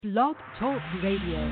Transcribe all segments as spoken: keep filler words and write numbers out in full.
Blog Talk Radio.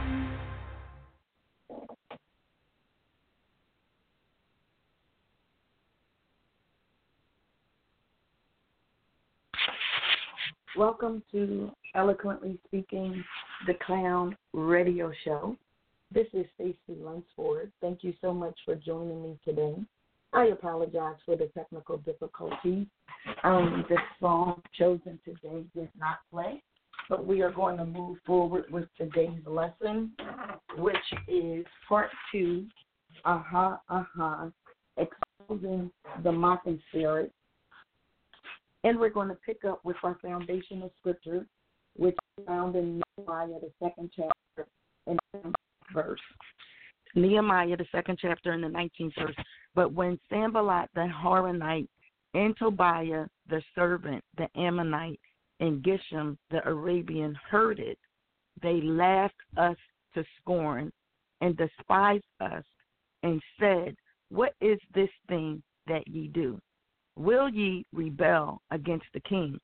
Welcome to Eloquently Speaking, the Clown Radio Show. This is Stacey Lunsford. Thank you so much for joining me today. I apologize for the technical difficulties. Um, the song chosen today did not play, but we are going to move forward with today's lesson, which is part two, Aha, Aha, Exposing the Mocking Spirit. And we're going to pick up with our foundational scripture, which is found in Nehemiah, the second chapter, and the verse. Nehemiah, the second chapter, and the nineteenth verse. But when Sanballat the Horonite and Tobiah the servant, the Ammonite, and Geshem the Arabian heard it, they laughed us to scorn and despised us and said, What is this thing that ye do? Will ye rebel against the king?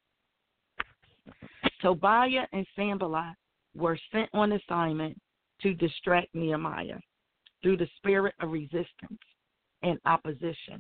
Tobiah and Sanballat were sent on assignment to distract Nehemiah through the spirit of resistance and opposition,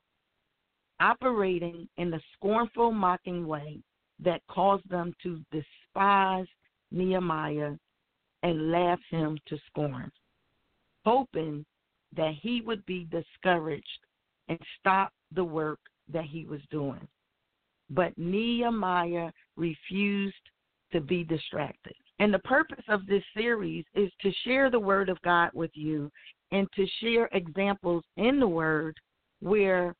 operating in a scornful, mocking way that caused them to despise Nehemiah and laugh him to scorn, hoping that he would be discouraged and stop the work that he was doing. But Nehemiah refused to be distracted. And the purpose of this series is to share the word of God with you and to share examples in the word where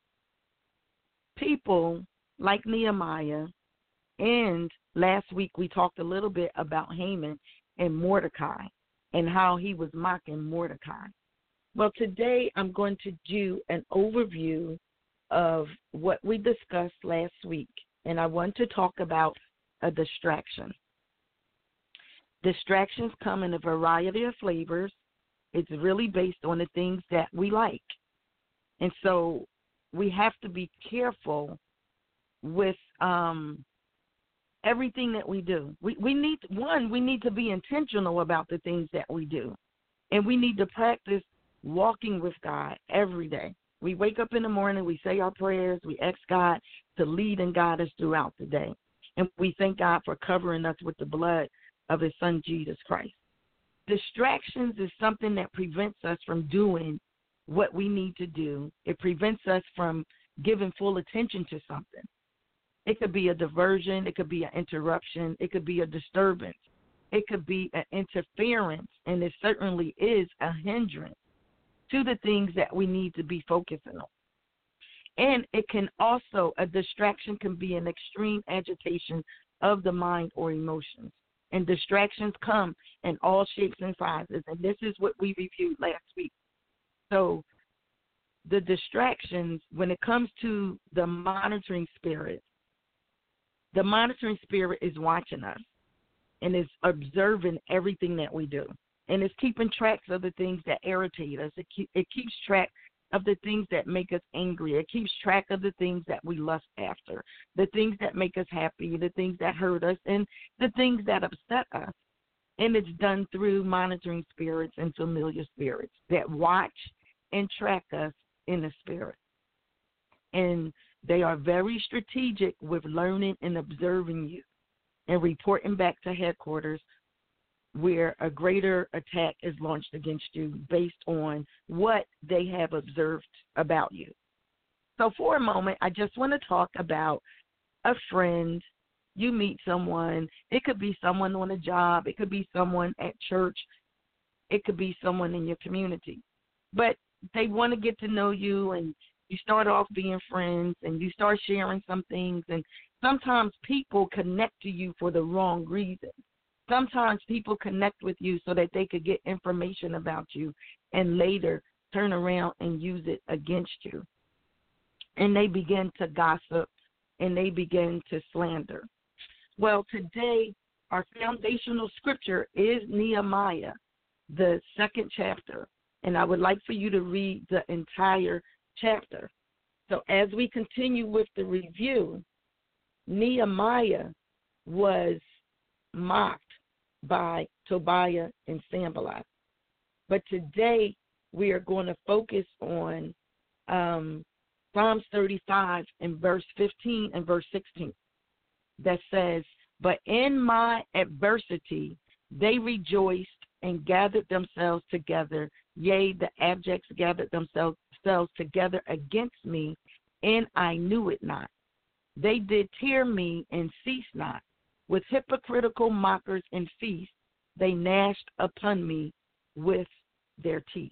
people like Nehemiah, and last week we talked a little bit about Haman and Mordecai and how he was mocking Mordecai. Well, today I'm going to do an overview of what we discussed last week, and I want to talk about a distraction. Distractions come in a variety of flavors. It's really based on the things that we like. And so we have to be careful with um, everything that we do. We, we need, one, we need to be intentional about the things that we do. And we need to practice walking with God every day. We wake up in the morning, we say our prayers, we ask God to lead and guide us throughout the day. And we thank God for covering us with the blood of his son, Jesus Christ. Distractions is something that prevents us from doing what we need to do. It prevents us from giving full attention to something. It could be a diversion. It could be an interruption. It could be a disturbance. It could be an interference, and it certainly is a hindrance to the things that we need to be focusing on. And it can also, a distraction can be an extreme agitation of the mind or emotions. And distractions come in all shapes and sizes. And this is what we reviewed last week. So the distractions, when it comes to the monitoring spirit, the monitoring spirit is watching us and is observing everything that we do. And it's keeping tracks of the things that irritate us. It, keep, it keeps track of the things that make us angry. It keeps track of the things that we lust after, the things that make us happy, the things that hurt us, and the things that upset us. And it's done through monitoring spirits and familiar spirits that watch and track us in the spirit. And they are very strategic with learning and observing you and reporting back to headquarters where a greater attack is launched against you based on what they have observed about you. So for a moment, I just want to talk about a friend. You meet someone. It could be someone on a job. It could be someone at church. It could be someone in your community. But they want to get to know you, and you start off being friends, and you start sharing some things. And sometimes people connect to you for the wrong reason. Sometimes people connect with you so that they could get information about you and later turn around and use it against you. And they begin to gossip and they begin to slander. Well, today our foundational scripture is Nehemiah, the second chapter. And I would like for you to read the entire chapter. So as we continue with the review, Nehemiah was mocked by Tobiah and Sanballat. But today we are going to focus on um, Psalms thirty-five and verse fifteen and verse sixteen that says, "But in my adversity they rejoiced and gathered themselves together. Yea, the abjects gathered themselves together against me, and I knew it not. They did tear me and cease not. With hypocritical mockers and feasts, they gnashed upon me with their teeth."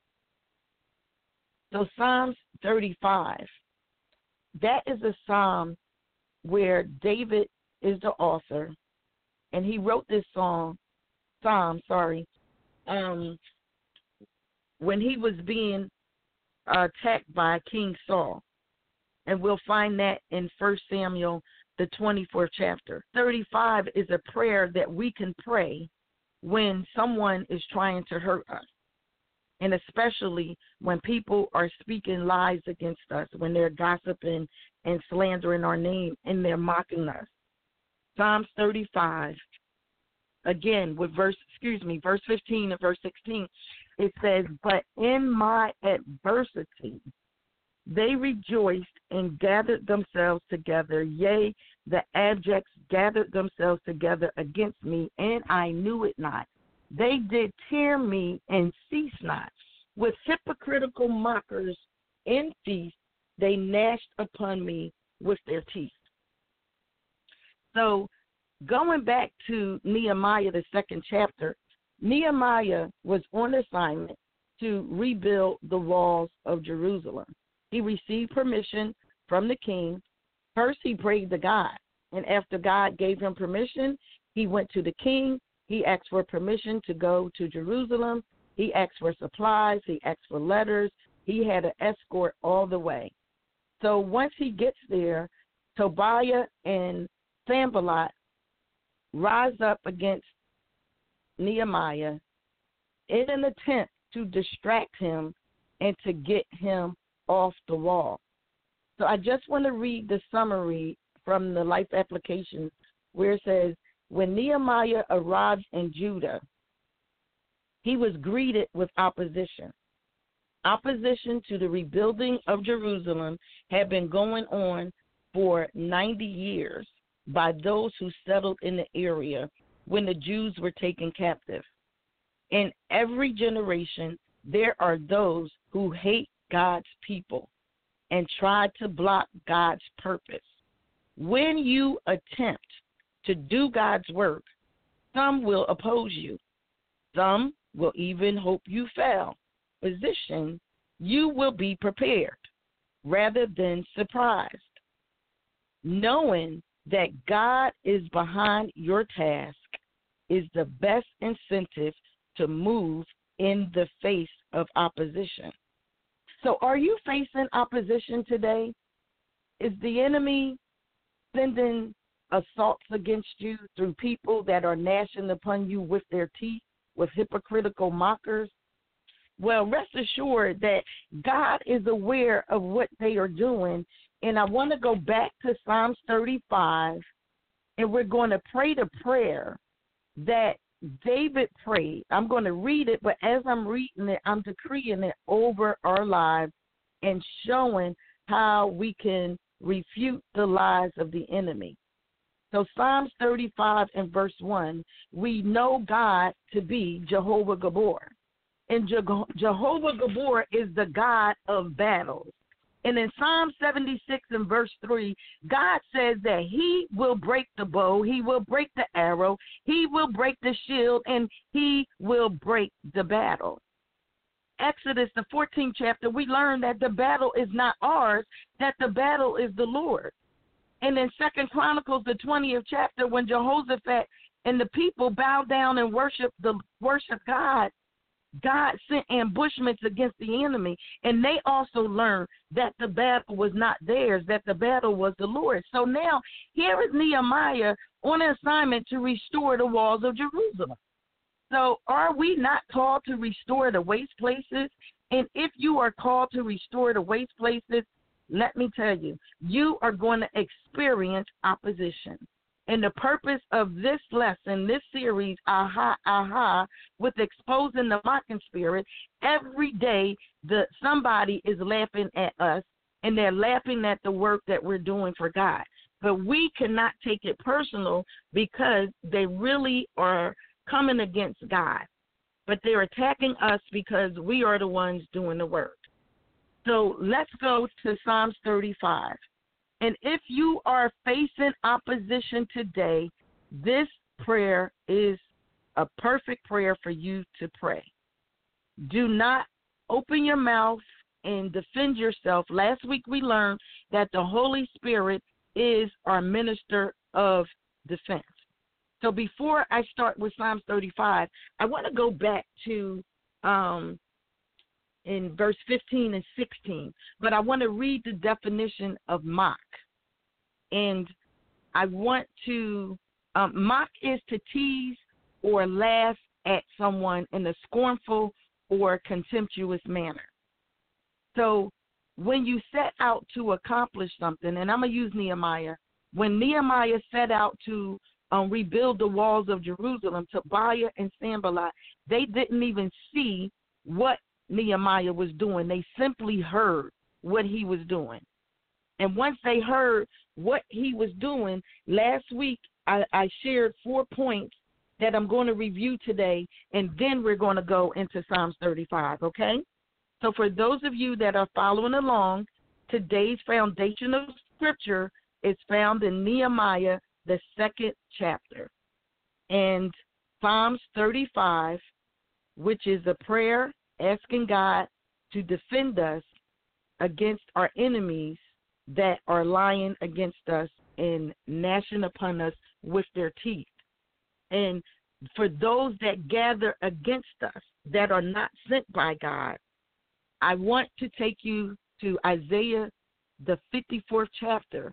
So Psalms thirty-five, that is a psalm where David is the author, and he wrote this song, psalm, sorry, um, when he was being uh, attacked by King Saul. And we'll find that in First Samuel, the twenty-fourth chapter. thirty-five is a prayer that we can pray when someone is trying to hurt us, and especially when people are speaking lies against us, when they're gossiping and slandering our name and they're mocking us. Psalms thirty-five, again, with verse, excuse me, verse fifteen and verse sixteen, it says, "But in my adversity they rejoiced and gathered themselves together. Yea, the abjects gathered themselves together against me, and I knew it not. They did tear me and cease not. With hypocritical mockers in feast, they gnashed upon me with their teeth." So going back to Nehemiah, the second chapter, Nehemiah was on assignment to rebuild the walls of Jerusalem. He received permission from the king. First, he prayed to God, and after God gave him permission, he went to the king. He asked for permission to go to Jerusalem. He asked for supplies. He asked for letters. He had an escort all the way. So once he gets there, Tobiah and Sanballat rise up against Nehemiah in an attempt to distract him and to get him off the wall. So I just want to read the summary from the Life Application where it says, "When Nehemiah arrived in Judah, he was greeted with opposition. Opposition to the rebuilding of Jerusalem had been going on for ninety years by those who settled in the area when the Jews were taken captive. In every generation, there are those who hate God's people and try to block God's purpose. When you attempt to do God's work, some will oppose you. Some will even hope you fail. Position, you will be prepared rather than surprised, knowing that God is behind your task is the best incentive to move in the face of opposition." So are you facing opposition today? Is the enemy sending assaults against you through people that are gnashing upon you with their teeth, with hypocritical mockers? Well, rest assured that God is aware of what they are doing. And I want to go back to Psalms thirty-five, and we're going to pray the prayer that David prayed. I'm going to read it, but as I'm reading it, I'm decreeing it over our lives and showing how we can refute the lies of the enemy. So Psalms thirty-five and verse one, we know God to be Jehovah Gabor. And Je- Jehovah Gabor is the God of battles. And in Psalm seventy-six and verse three, God says that he will break the bow, he will break the arrow, he will break the shield, and he will break the battle. Exodus, the fourteenth chapter, we learn that the battle is not ours, that the battle is the Lord. And in Second Chronicles, the twentieth chapter, when Jehoshaphat and the people bowed down and worshiped the worship God, God sent ambushments against the enemy, and they also learned that the battle was not theirs, that the battle was the Lord's. So now here is Nehemiah on an assignment to restore the walls of Jerusalem. So are we not called to restore the waste places? And if you are called to restore the waste places, let me tell you, you are going to experience opposition. And the purpose of this lesson, this series, Aha, Aha, with exposing the mocking spirit, every day the somebody is laughing at us, and they're laughing at the work that we're doing for God. But we cannot take it personal because they really are coming against God. But they're attacking us because we are the ones doing the work. So let's go to Psalms thirty-five. And if you are facing opposition today, this prayer is a perfect prayer for you to pray. Do not open your mouth and defend yourself. Last week we learned that the Holy Spirit is our minister of defense. So before I start with Psalms thirty-five, I want to go back to um, in verse fifteen and sixteen, but I want to read the definition of mock. And I want to, um, mock is to tease or laugh at someone in a scornful or contemptuous manner. So when you set out to accomplish something, and I'm going to use Nehemiah, when Nehemiah set out to um, rebuild the walls of Jerusalem, Tobiah and Sanballat, they didn't even see what Nehemiah was doing. They simply heard what he was doing. And once they heard what he was doing, last week I, I shared four points that I'm going to review today, and then we're going to go into Psalms thirty-five, okay? So for those of you that are following along, today's foundational scripture is found in Nehemiah, the second chapter. And Psalms thirty-five, which is a prayer asking God to defend us against our enemies that are lying against us and gnashing upon us with their teeth. And for those that gather against us that are not sent by God, I want to take you to Isaiah, the fifty-fourth chapter,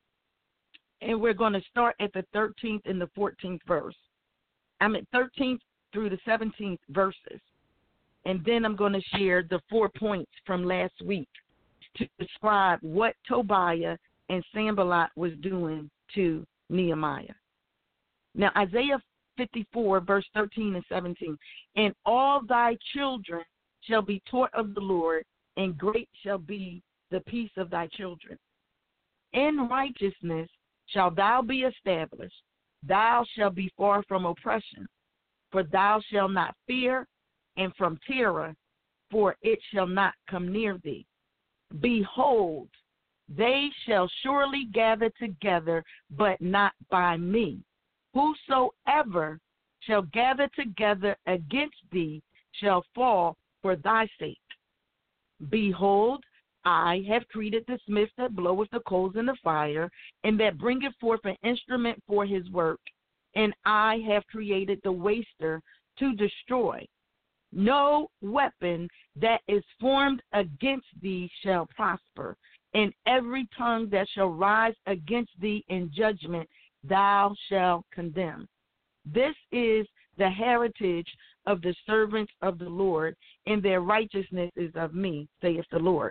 and we're going to start at the thirteenth and the fourteenth verse. I'm at thirteenth through the seventeenth verses, and then I'm going to share the four points from last week to describe what Tobiah and Sanballat was doing to Nehemiah. Now, Isaiah fifty-four, verse thirteen and seventeen, and all thy children shall be taught of the Lord, and great shall be the peace of thy children. In righteousness shalt thou be established, thou shalt be far from oppression, for thou shalt not fear, and from terror, for it shall not come near thee. Behold, they shall surely gather together, but not by me. Whosoever shall gather together against thee shall fall for thy sake. Behold, I have created the smith that bloweth the coals in the fire, and that bringeth forth an instrument for his work. And I have created the waster to destroy. No weapon that is formed against thee shall prosper, and every tongue that shall rise against thee in judgment thou shalt condemn. This is the heritage of the servants of the Lord, and their righteousness is of me, saith the Lord.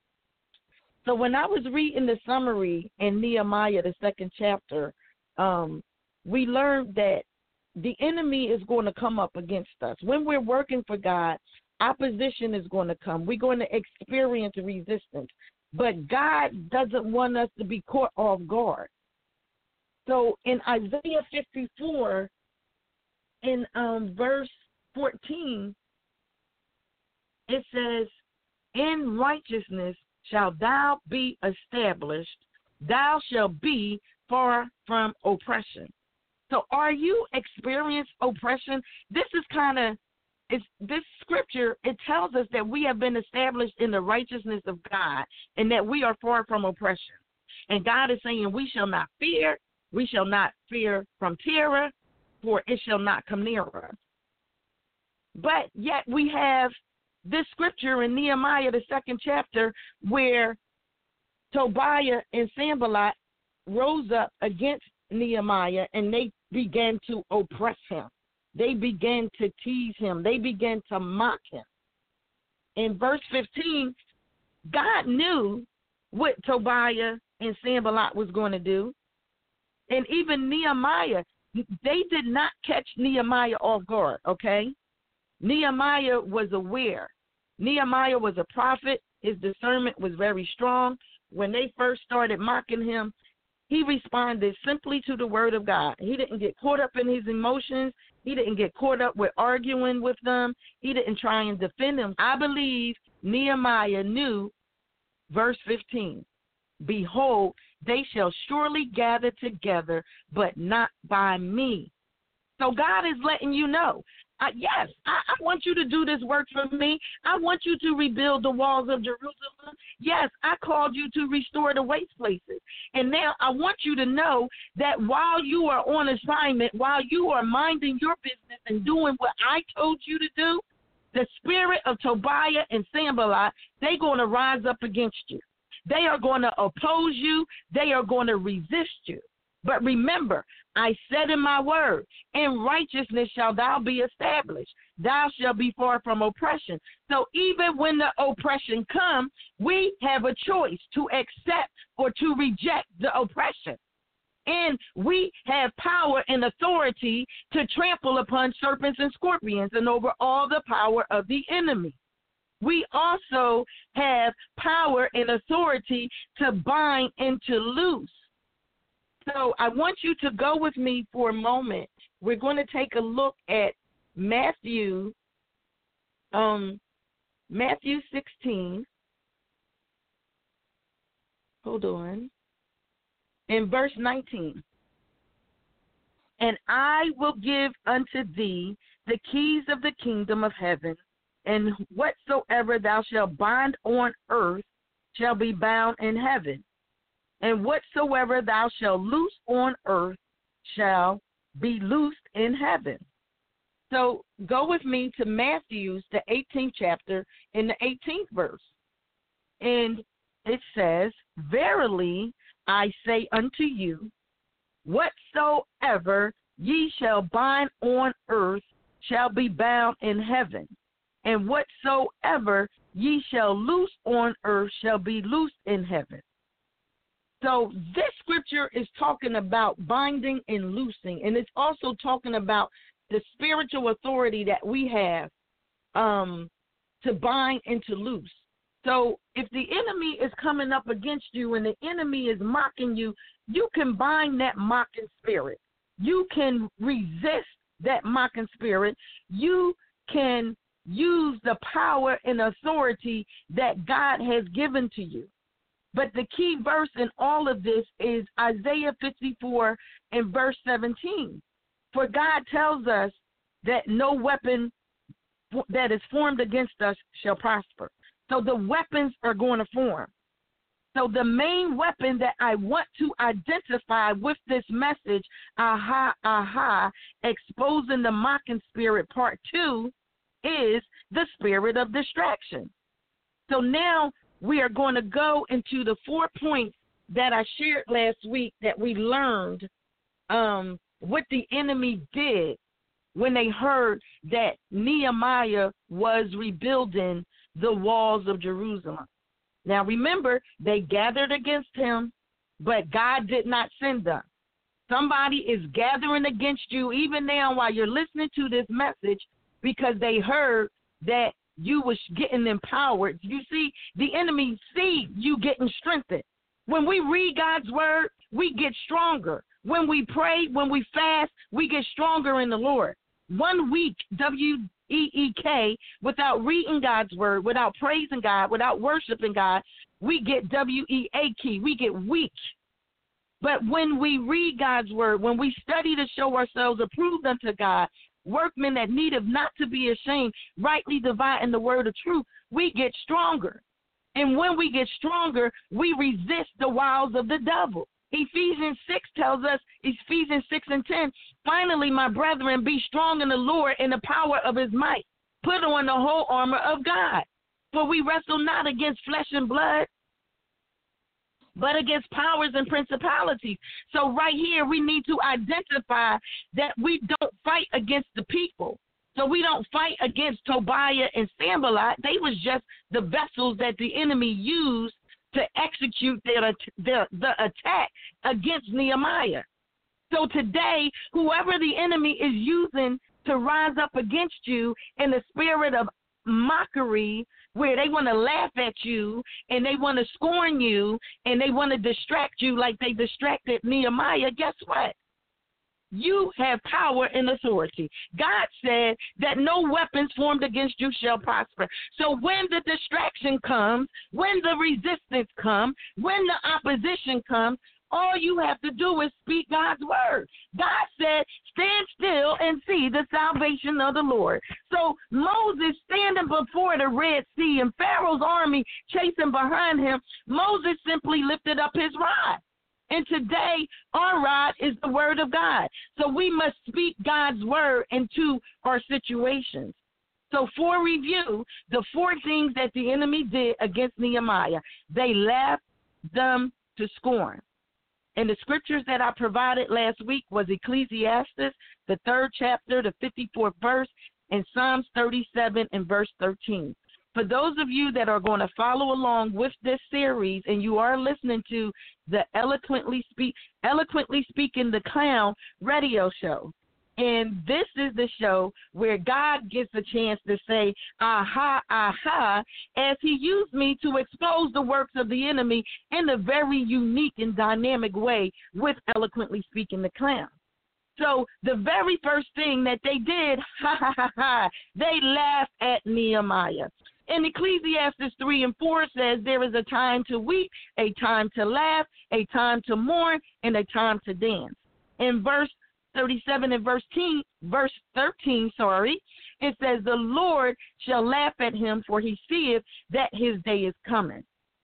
So when I was reading the summary in Nehemiah, the second chapter, um, we learned that the enemy is going to come up against us. When we're working for God, opposition is going to come. We're going to experience resistance. But God doesn't want us to be caught off guard. So in Isaiah fifty-four, in um, verse fourteen, it says, in righteousness shalt thou be established, thou shalt be far from oppression. So are you experiencing oppression? This is kind of, it's this scripture, it tells us that we have been established in the righteousness of God and that we are far from oppression. And God is saying we shall not fear, we shall not fear from terror, for it shall not come near us. But yet we have this scripture in Nehemiah, the second chapter, where Tobiah and Sanballat rose up against Nehemiah and they began to oppress him. They began to tease him. They began to mock him. In verse fifteen, God knew what Tobiah and Sanballat was going to do. And even Nehemiah, they did not catch Nehemiah off guard, okay? Nehemiah was aware. Nehemiah was a prophet. His discernment was very strong. When they first started mocking him, he responded simply to the word of God. He didn't get caught up in his emotions. He didn't get caught up with arguing with them. He didn't try and defend them. I believe Nehemiah knew, verse fifteen, behold, they shall surely gather together, but not by me. So God is letting you know, uh, yes, I, I want you to do this work for me. I want you to rebuild the walls of Jerusalem. Yes, I called you to restore the waste places. And now I want you to know that while you are on assignment, while you are minding your business and doing what I told you to do, the spirit of Tobiah and Sanballat, they're going to rise up against you. They are going to oppose you. They are going to resist you. But remember, I said in my word, in righteousness shall thou be established. Thou shalt be far from oppression. So even when the oppression comes, we have a choice to accept or to reject the oppression. And we have power and authority to trample upon serpents and scorpions and over all the power of the enemy. We also have power and authority to bind and to loose. So I want you to go with me for a moment. We're going to take a look at Matthew, um, Matthew sixteen. Hold on. In verse nineteen. And I will give unto thee the keys of the kingdom of heaven, and whatsoever thou shalt bind on earth shall be bound in heaven, and whatsoever thou shalt loose on earth shall be loosed in heaven. So go with me to Matthew, the eighteenth chapter, in the eighteenth verse. And it says, verily I say unto you, whatsoever ye shall bind on earth shall be bound in heaven, and whatsoever ye shall loose on earth shall be loosed in heaven. So this scripture is talking about binding and loosing, and it's also talking about the spiritual authority that we have um, to bind and to loose. So if the enemy is coming up against you and the enemy is mocking you, you can bind that mocking spirit. You can resist that mocking spirit. You can use the power and authority that God has given to you. But the key verse in all of this is Isaiah fifty-four and verse seventeen. For God tells us that no weapon that is formed against us shall prosper. So the weapons are going to form. So the main weapon that I want to identify with this message, aha, aha, exposing the mocking spirit part two, is the spirit of distraction. So now we are going to go into the four points that I shared last week that we learned um, what the enemy did when they heard that Nehemiah was rebuilding the walls of Jerusalem. Now remember, they gathered against him, but God did not send them. Somebody is gathering against you even now while you're listening to this message because they heard that you was getting empowered. You see, the enemy see you getting strengthened. When we read God's word, we get stronger. When we pray, when we fast, we get stronger in the Lord. One week, W E E K, without reading God's word, without praising God, without worshiping God, we get W E A K, we get weak. But when we read God's word, when we study to show ourselves approved unto God, workmen that needeth not to be ashamed, rightly dividing the word of truth, we get stronger. And when we get stronger, we resist the wiles of the devil. Ephesians six tells us, Ephesians six and ten, finally, my brethren, be strong in the Lord in the power of his might. Put on the whole armor of God. For we wrestle not against flesh and blood, but against powers and principalities. So right here, we need to identify that we don't fight against the people. So we don't fight against Tobiah and Sanballat. They was just the vessels that the enemy used to execute their, their the attack against Nehemiah. So today, whoever the enemy is using to rise up against you in the spirit of mockery, where they want to laugh at you and they want to scorn you and they want to distract you like they distracted Nehemiah, guess what? You have power and authority. God said that no weapons formed against you shall prosper. So when the distraction comes, when the resistance comes, when the opposition comes, all you have to do is speak God's word. God said, stand still and see the salvation of the Lord. So Moses standing before the Red Sea and Pharaoh's army chasing behind him, Moses simply lifted up his rod. And today, our rod is the word of God. So we must speak God's word into our situations. So for review, the four things that the enemy did against Nehemiah, they laughed them to scorn. And the scriptures that I provided last week was Ecclesiastes, the third chapter, the fifty-fourth verse, and Psalms thirty-seven and verse thirteen. For those of you that are going to follow along with this series and you are listening to the Eloquently Speak, Eloquently Speaking the Clown radio show, and this is the show where God gets a chance to say, aha, aha, as he used me to expose the works of the enemy in a very unique and dynamic way with Eloquently Speaking the Clown. So the very first thing that they did, ha, ha, ha, ha, they laughed at Nehemiah. In Ecclesiastes three and four says there is a time to weep, a time to laugh, a time to mourn, and a time to dance. In verse thirty-seven and verse thirteen, verse thirteen, sorry, it says, the Lord shall laugh at him, for he seeth that his day is coming.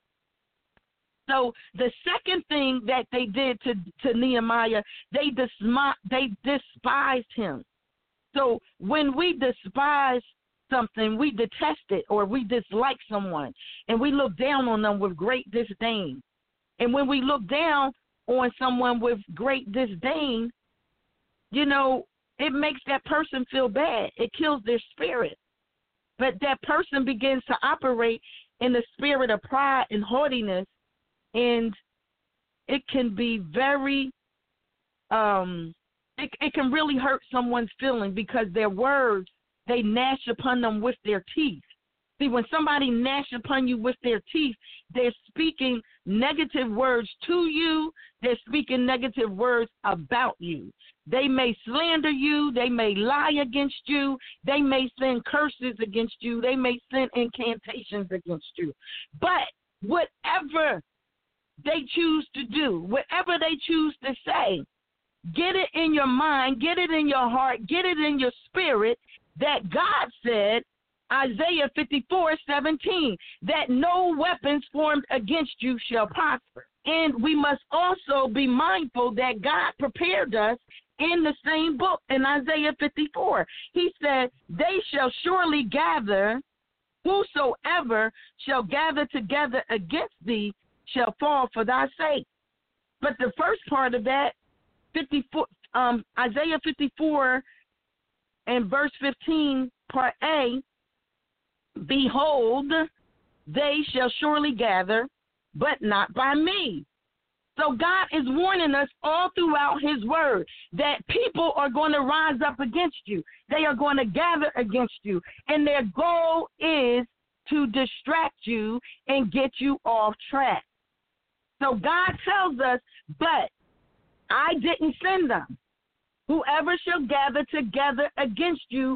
So the second thing that they did to, to Nehemiah, they, disma- they despised him. So when we despise something, we detest it, or we dislike someone, and we look down on them with great disdain. And when we look down on someone with great disdain, you know, it makes that person feel bad. It kills their spirit. But that person begins to operate in the spirit of pride and haughtiness, and it can be very, um, it, it can really hurt someone's feeling, because their words, they gnash upon them with their teeth. See, when somebody gnash upon you with their teeth, they're speaking negative words to you. They're speaking negative words about you. They may slander you. They may lie against you. They may send curses against you. They may send incantations against you. But whatever they choose to do, whatever they choose to say, get it in your mind, get it in your heart, get it in your spirit, that God said, Isaiah fifty-four seventeen, that no weapons formed against you shall prosper. And we must also be mindful that God prepared us in the same book in Isaiah fifty-four. He said, they shall surely gather, whosoever shall gather together against thee shall fall for thy sake. But the first part of that, fifty-four, um, Isaiah fifty-four and verse fifteen, part A, behold, they shall surely gather, but not by me. So God is warning us all throughout his word that people are going to rise up against you. They are going to gather against you. And their goal is to distract you and get you off track. So God tells us, but I didn't send them. Whoever shall gather together against you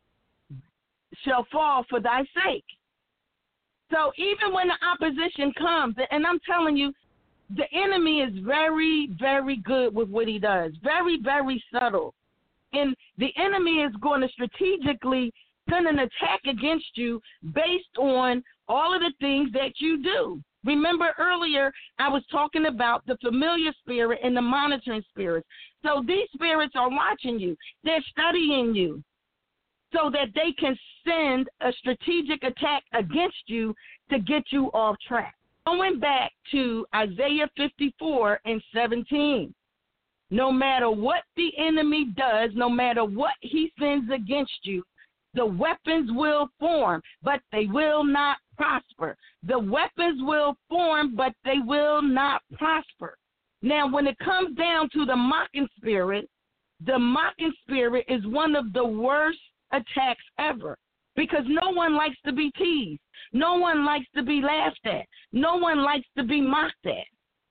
shall fall for thy sake. So even when the opposition comes, and I'm telling you, the enemy is very, very good with what he does, very, very subtle. And the enemy is going to strategically send an attack against you based on all of the things that you do. Remember earlier, I was talking about the familiar spirit and the monitoring spirits. So these spirits are watching you. They're studying you so that they can send a strategic attack against you to get you off track. Going back to Isaiah fifty-four and seventeen, no matter what the enemy does, no matter what he sends against you, the weapons will form, but they will not prosper. The weapons will form, but they will not prosper. Now, when it comes down to the mocking spirit, the mocking spirit is one of the worst attacks ever, because no one likes to be teased. No one likes to be laughed at. No one likes to be mocked at.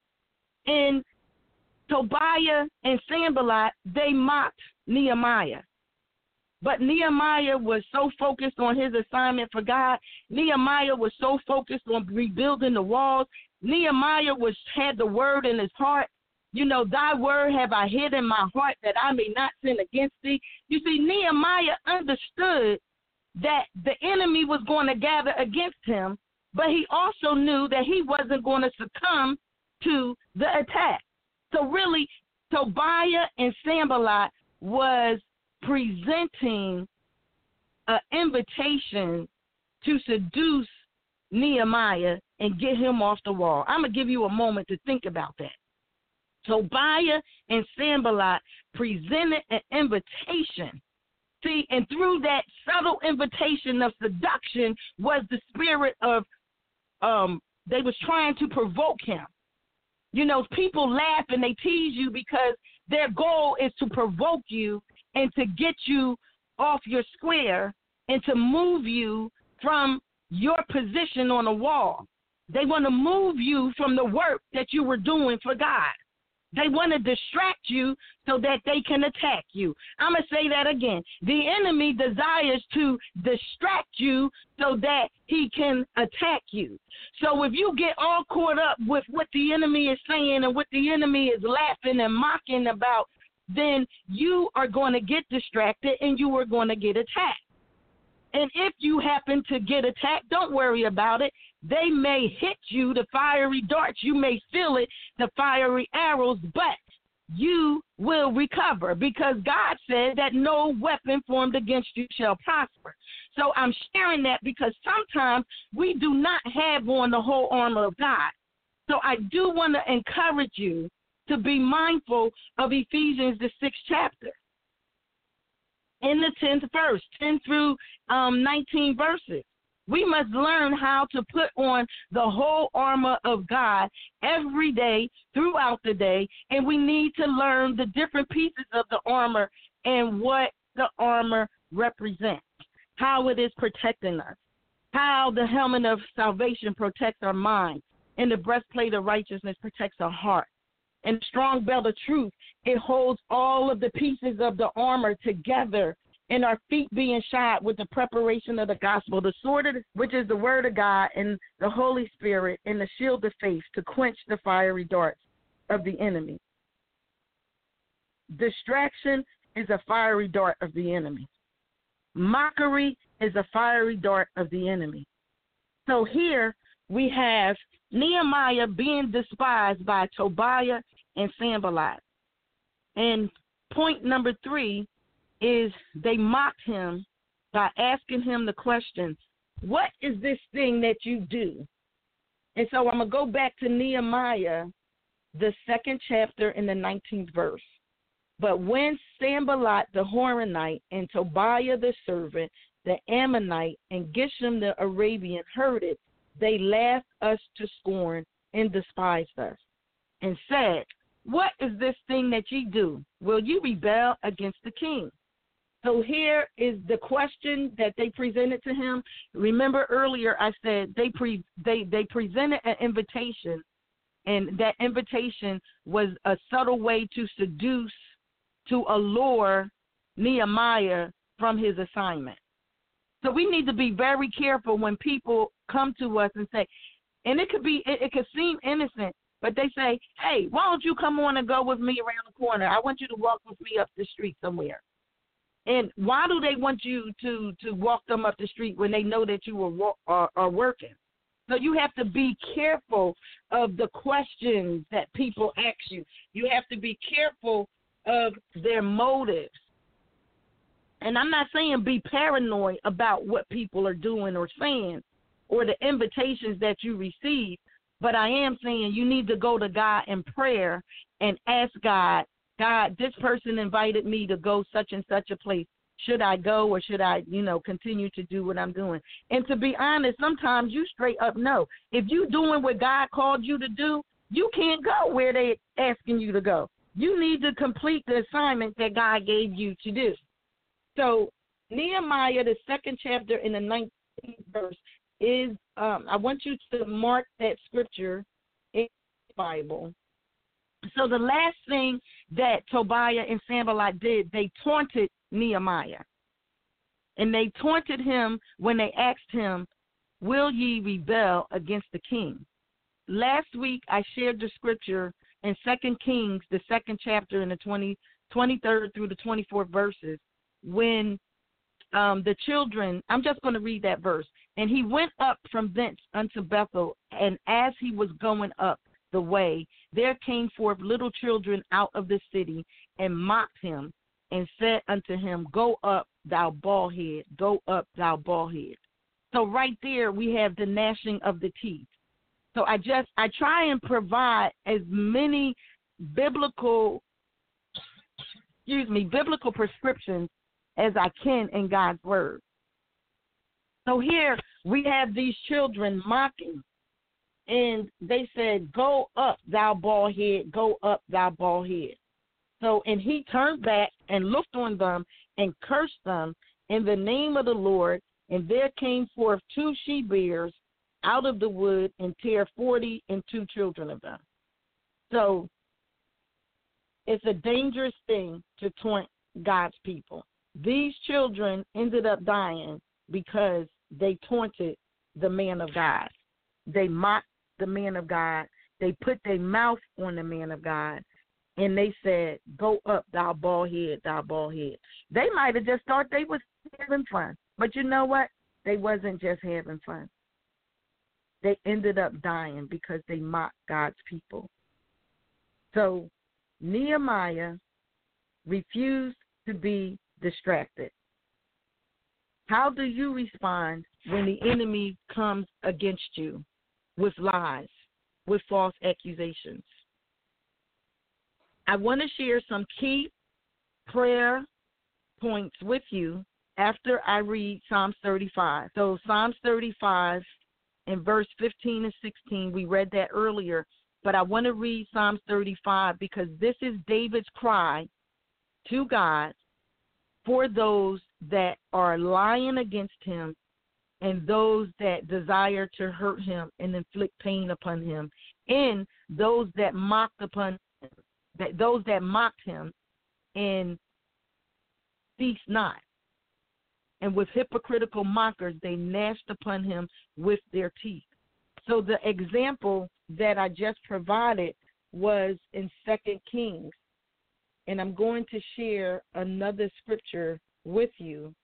And Tobiah and Sanballat, they mocked Nehemiah. But Nehemiah was so focused on his assignment for God. Nehemiah was so focused on rebuilding the walls. Nehemiah was had the word in his heart. You know, thy word have I hid in my heart that I may not sin against thee. You see, Nehemiah understood that the enemy was going to gather against him, but he also knew that he wasn't going to succumb to the attack. So really, Tobiah and Sanballat was presenting an invitation to seduce Nehemiah and get him off the wall. I'm going to give you a moment to think about that. Tobiah and Sanballat presented an invitation. See, and through that subtle invitation of seduction was the spirit of, um, they was trying to provoke him. You know, people laugh and they tease you because their goal is to provoke you and to get you off your square and to move you from your position on the wall. They want to move you from the work that you were doing for God. They want to distract you so that they can attack you. I'm going to say that again. The enemy desires to distract you so that he can attack you. So if you get all caught up with what the enemy is saying and what the enemy is laughing and mocking about, then you are going to get distracted and you are going to get attacked. And if you happen to get attacked, don't worry about it. They may hit you, the fiery darts. You may feel it, the fiery arrows, but you will recover because God said that no weapon formed against you shall prosper. So I'm sharing that because sometimes we do not have on the whole armor of God. So I do want to encourage you to be mindful of Ephesians, the sixth chapter. In the tenth verse, ten through um, nineteen verses, we must learn how to put on the whole armor of God every day throughout the day, and we need to learn the different pieces of the armor and what the armor represents, how it is protecting us, how the helmet of salvation protects our mind, and the breastplate of righteousness protects our heart. And the strong belt of truth, it holds all of the pieces of the armor together, and our feet being shod with the preparation of the gospel, the sword, of the, which is the word of God, and the Holy Spirit, and the shield of faith to quench the fiery darts of the enemy. Distraction is a fiery dart of the enemy. Mockery is a fiery dart of the enemy. So here we have Nehemiah being despised by Tobiah and Sanballat. And point number three is they mocked him by asking him the question, what is this thing that you do? And so I'm going to go back to Nehemiah, the second chapter in the nineteenth verse. But when Sanballat the Horonite and Tobiah the servant, the Ammonite, and Geshem the Arabian heard it, they laughed us to scorn and despised us, and said, what is this thing that ye do? Will you rebel against the king? So here is the question that they presented to him. Remember earlier I said they pre they, they presented an invitation, and that invitation was a subtle way to seduce, to allure Nehemiah from his assignment. So we need to be very careful when people come to us and say, and it could be, it, it could seem innocent, but they say, hey, why don't you come on and go with me around the corner? I want you to walk with me up the street somewhere. And why do they want you to, to walk them up the street when they know that you are, walk, are, are working? So you have to be careful of the questions that people ask you. You have to be careful of their motives. And I'm not saying be paranoid about what people are doing or saying or the invitations that you receive, but I am saying you need to go to God in prayer and ask God, God, this person invited me to go such and such a place. Should I go or should I, you know, continue to do what I'm doing? And to be honest, sometimes you straight up know. If you're doing what God called you to do, you can't go where they're asking you to go. You need to complete the assignment that God gave you to do. So Nehemiah, the second chapter in the nineteenth verse, is, um, I want you to mark that scripture in the Bible. So the last thing that Tobiah and Sanballat did, they taunted Nehemiah. And they taunted him when they asked him, will ye rebel against the king? Last week I shared the scripture in Second Kings, the second chapter in the twenty, twenty-third through the twenty-fourth verses, when um, the children, I'm just going to read that verse. And he went up from thence unto Bethel, and as he was going up the way, there came forth little children out of the city, and mocked him, and said unto him, go up, thou bald head, go up, thou bald head. So right there we have the gnashing of the teeth. So I just, I try and provide as many biblical, excuse me, biblical prescriptions as I can in God's word. So here we have these children mocking, and they said, go up, thou bald head, go up, thou bald head. So, and he turned back and looked on them and cursed them in the name of the Lord, and there came forth two she-bears out of the wood and tear forty and two children of them. So it's a dangerous thing to taunt God's people. These children ended up dying because they taunted the man of God. They mocked the man of God. They put their mouth on the man of God, and they said, go up, thou bald head, thou bald head. They might have just thought they was having fun. But you know what? They wasn't just having fun. They ended up dying because they mocked God's people. So Nehemiah refused to be distracted. How do you respond when the enemy comes against you with lies, with false accusations? I want to share some key prayer points with you after I read Psalms thirty-five. So Psalms thirty-five in verse fifteen and sixteen, we read that earlier, but I want to read Psalms thirty-five because this is David's cry to God for those that are lying against him and those that desire to hurt him and inflict pain upon him, and those that mocked upon that those that mocked him and cease not. And with hypocritical mockers, they gnashed upon him with their teeth. So the example that I just provided was in Second Kings. And I'm going to share another scripture with you.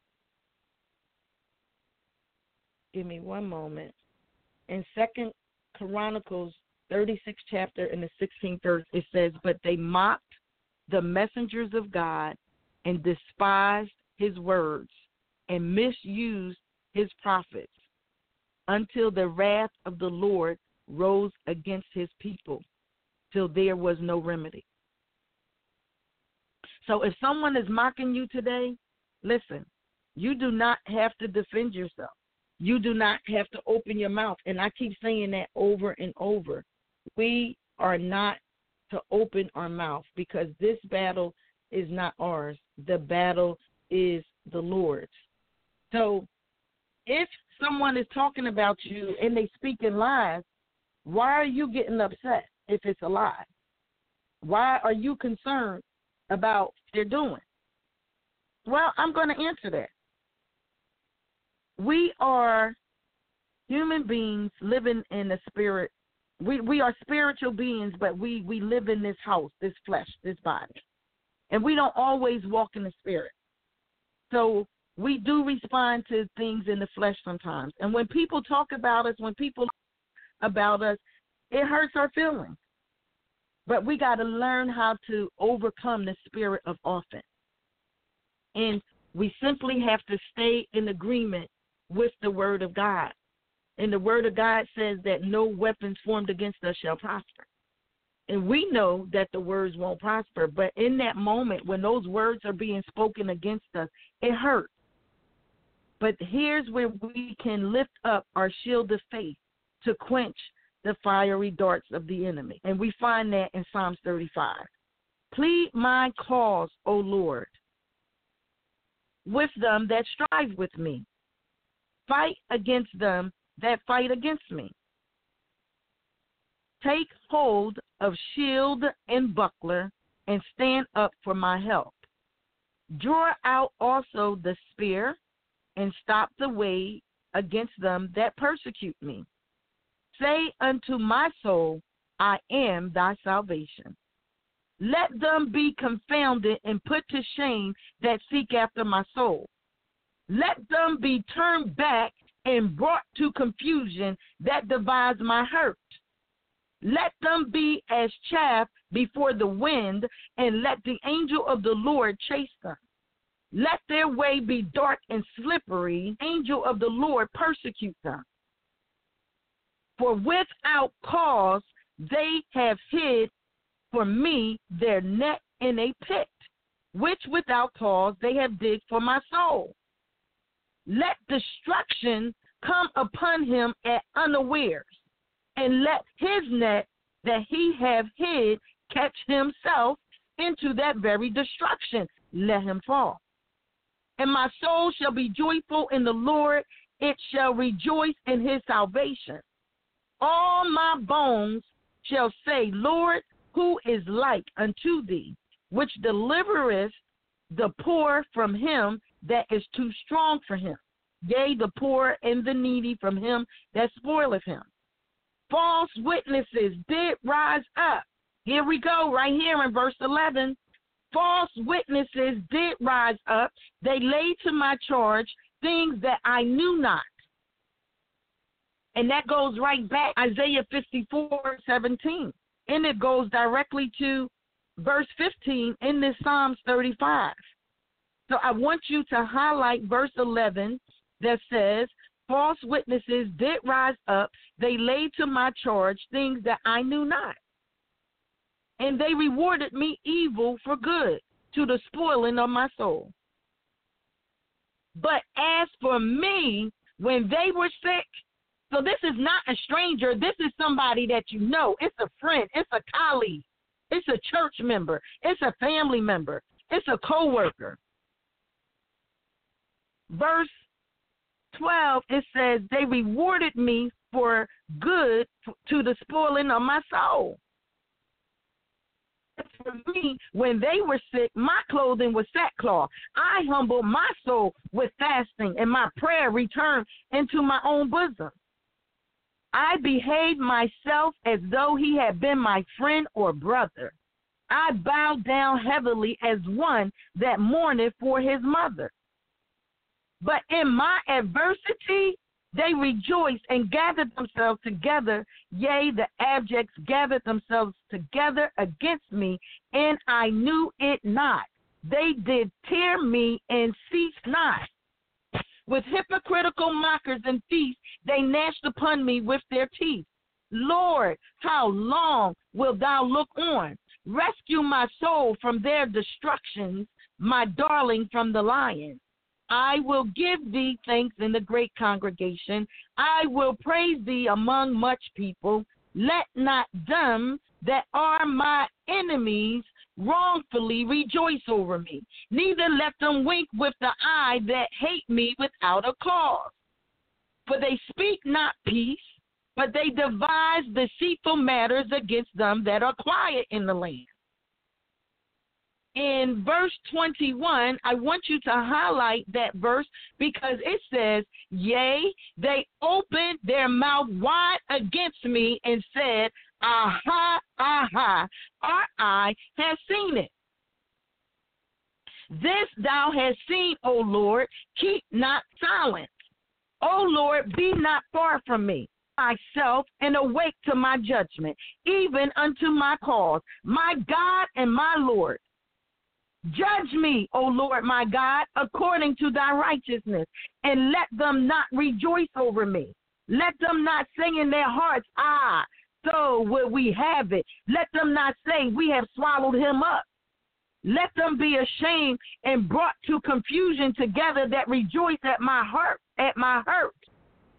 Give me one moment. In Second Chronicles thirty-sixth chapter in the sixteenth verse, it says, but they mocked the messengers of God and despised his words and misused his prophets until the wrath of the Lord rose against his people till there was no remedy. So if someone is mocking you today, listen, you do not have to defend yourself. You do not have to open your mouth. And I keep saying that over and over. We are not to open our mouth because this battle is not ours. The battle is the Lord's. So if someone is talking about you and they speak in lies, why are you getting upset if it's a lie? Why are you concerned about what they're doing? Well, I'm going to answer that. We are human beings living in the spirit. We we are spiritual beings, but we, we live in this house, this flesh, this body. And we don't always walk in the spirit. So we do respond to things in the flesh sometimes. And when people talk about us, when people about us, it hurts our feelings. But we got to learn how to overcome the spirit of offense. And we simply have to stay in agreement with the word of God. And the word of God says that no weapons formed against us shall prosper. And we know that the words won't prosper. But in that moment, when those words are being spoken against us, it hurts. But here's where we can lift up our shield of faith to quench the fiery darts of the enemy. And we find that in Psalms thirty-five. Plead my cause, O Lord, with them that strive with me. Fight against them that fight against me. Take hold of shield and buckler, and stand up for my help. Draw out also the spear, and stop the way against them that persecute me. Say unto my soul, I am thy salvation. Let them be confounded and put to shame that seek after my soul. Let them be turned back and brought to confusion that devise my hurt. Let them be as chaff before the wind, and let the angel of the Lord chase them. Let their way be dark and slippery. Angel of the Lord persecute them. For without cause they have hid for me their net in a pit, which without cause they have digged for my soul. Let destruction come upon him at unawares, and let his net that he have hid catch himself into that very destruction. Let him fall. And my soul shall be joyful in the Lord, it shall rejoice in his salvation. All my bones shall say, Lord, who is like unto thee, which delivereth the poor from him that is too strong for him, yea, the poor and the needy from him that spoileth him. False witnesses did rise up. Here we go, right here in verse eleven. False witnesses did rise up. They laid to my charge things that I knew not. And that goes right back, Isaiah fifty-four seventeen. And it goes directly to verse fifteen in this Psalms thirty-five. So I want you to highlight verse eleven that says, false witnesses did rise up. They laid to my charge things that I knew not. And they rewarded me evil for good, to the spoiling of my soul. But as for me, when they were sick, so this is not a stranger. This is somebody that you know. It's a friend. It's a colleague. It's a church member. It's a family member. It's a coworker. Verse twelve, it says, they rewarded me for good to the spoiling of my soul. For me, when they were sick, my clothing was sackcloth. I humbled my soul with fasting, and my prayer returned into my own bosom. I behaved myself as though he had been my friend or brother. I bowed down heavily as one that mourneth for his mother. But in my adversity, they rejoiced and gathered themselves together. Yea, the abjects gathered themselves together against me, and I knew it not. They did tear me and ceased not. With hypocritical mockers and feasts, they gnashed upon me with their teeth. Lord, how long wilt thou look on? Rescue my soul from their destructions, my darling from the lion. I will give thee thanks in the great congregation. I will praise thee among much people. Let not them that are my enemies wrongfully rejoice over me. Neither let them wink with the eye that hate me without a cause. For they speak not peace, but they devise deceitful matters against them that are quiet in the land. In verse twenty-one, I want you to highlight that verse because it says, yea, they opened their mouth wide against me and said, aha, aha, our eye has seen it. This thou hast seen, O Lord, keep not silent. O Lord, be not far from me, myself, and awake to my judgment, even unto my cause, my God and my Lord. Judge me, O Lord my God, according to thy righteousness, and let them not rejoice over me. Let them not say in their hearts, ah, so will we have it. Let them not say, we have swallowed him up. Let them be ashamed and brought to confusion together that rejoice at my hurt, at my hurt.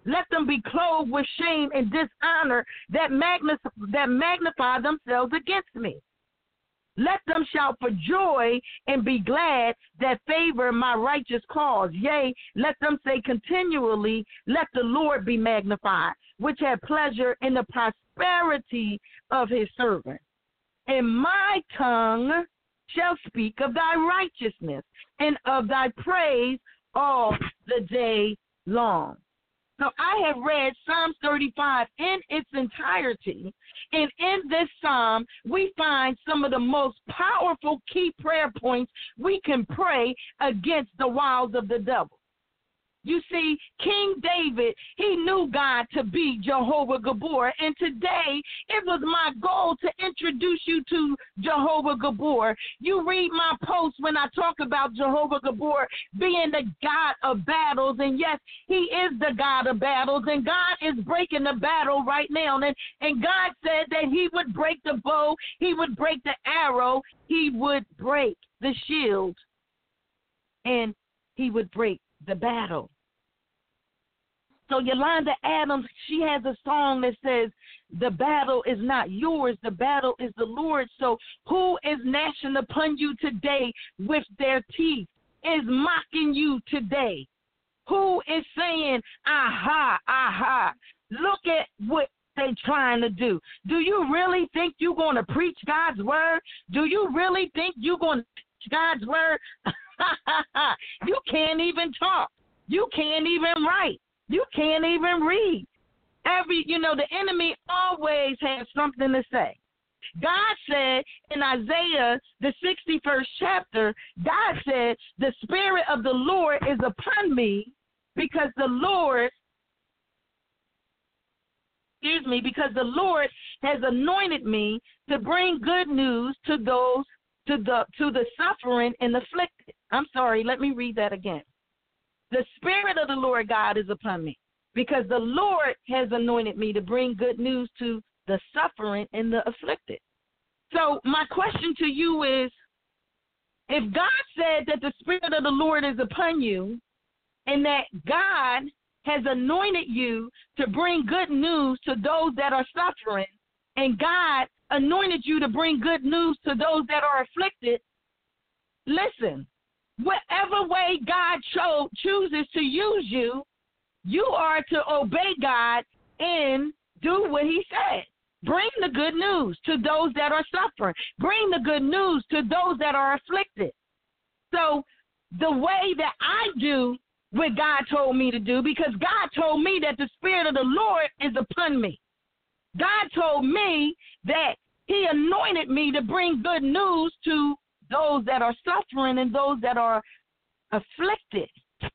Let them be clothed with shame and dishonor that, magnif- that magnify themselves against me. Let them shout for joy and be glad that favor my righteous cause. Yea, let them say continually, let the Lord be magnified, which had pleasure in the prosperity of his servant. And my tongue shall speak of thy righteousness and of thy praise all the day long. So I have read Psalm thirty-five in its entirety, and in this psalm, we find some of the most powerful key prayer points we can pray against the wiles of the devil. You see, King David, he knew God to be Jehovah Gabor, and today it was my goal to introduce you to Jehovah Gabor. You read my post when I talk about Jehovah Gabor being the God of battles, and yes, he is the God of battles, and God is breaking the battle right now, and, and God said that he would break the bow, he would break the arrow, he would break the shield, and he would break the battle. So Yolanda Adams, she has a song that says, the battle is not yours, the battle is the Lord's. So who is gnashing upon you today with their teeth, is mocking you today? Who is saying, aha, aha, look at what they're trying to do? Do you really think you're going to preach God's word? Do you really think you're going to preach God's word? You can't even talk. You can't even write. You can't even read. Every, you know, the enemy always has something to say. God said in Isaiah, the sixty-first chapter, God said, the Spirit of the Lord is upon me because the Lord, excuse me, because the Lord has anointed me to bring good news to those, to the, to the suffering and afflicted. I'm sorry, let me read that again. The Spirit of the Lord God is upon me because the Lord has anointed me to bring good news to the suffering and the afflicted. So my question to you is, if God said that the Spirit of the Lord is upon you and that God has anointed you to bring good news to those that are suffering, and God anointed you to bring good news to those that are afflicted, listen, whatever way God cho- chooses to use you, you are to obey God and do what he said. Bring the good news to those that are suffering. Bring the good news to those that are afflicted. So the way that I do what God told me to do, because God told me that the Spirit of the Lord is upon me. God told me that he anointed me to bring good news to those that are suffering and those that are afflicted.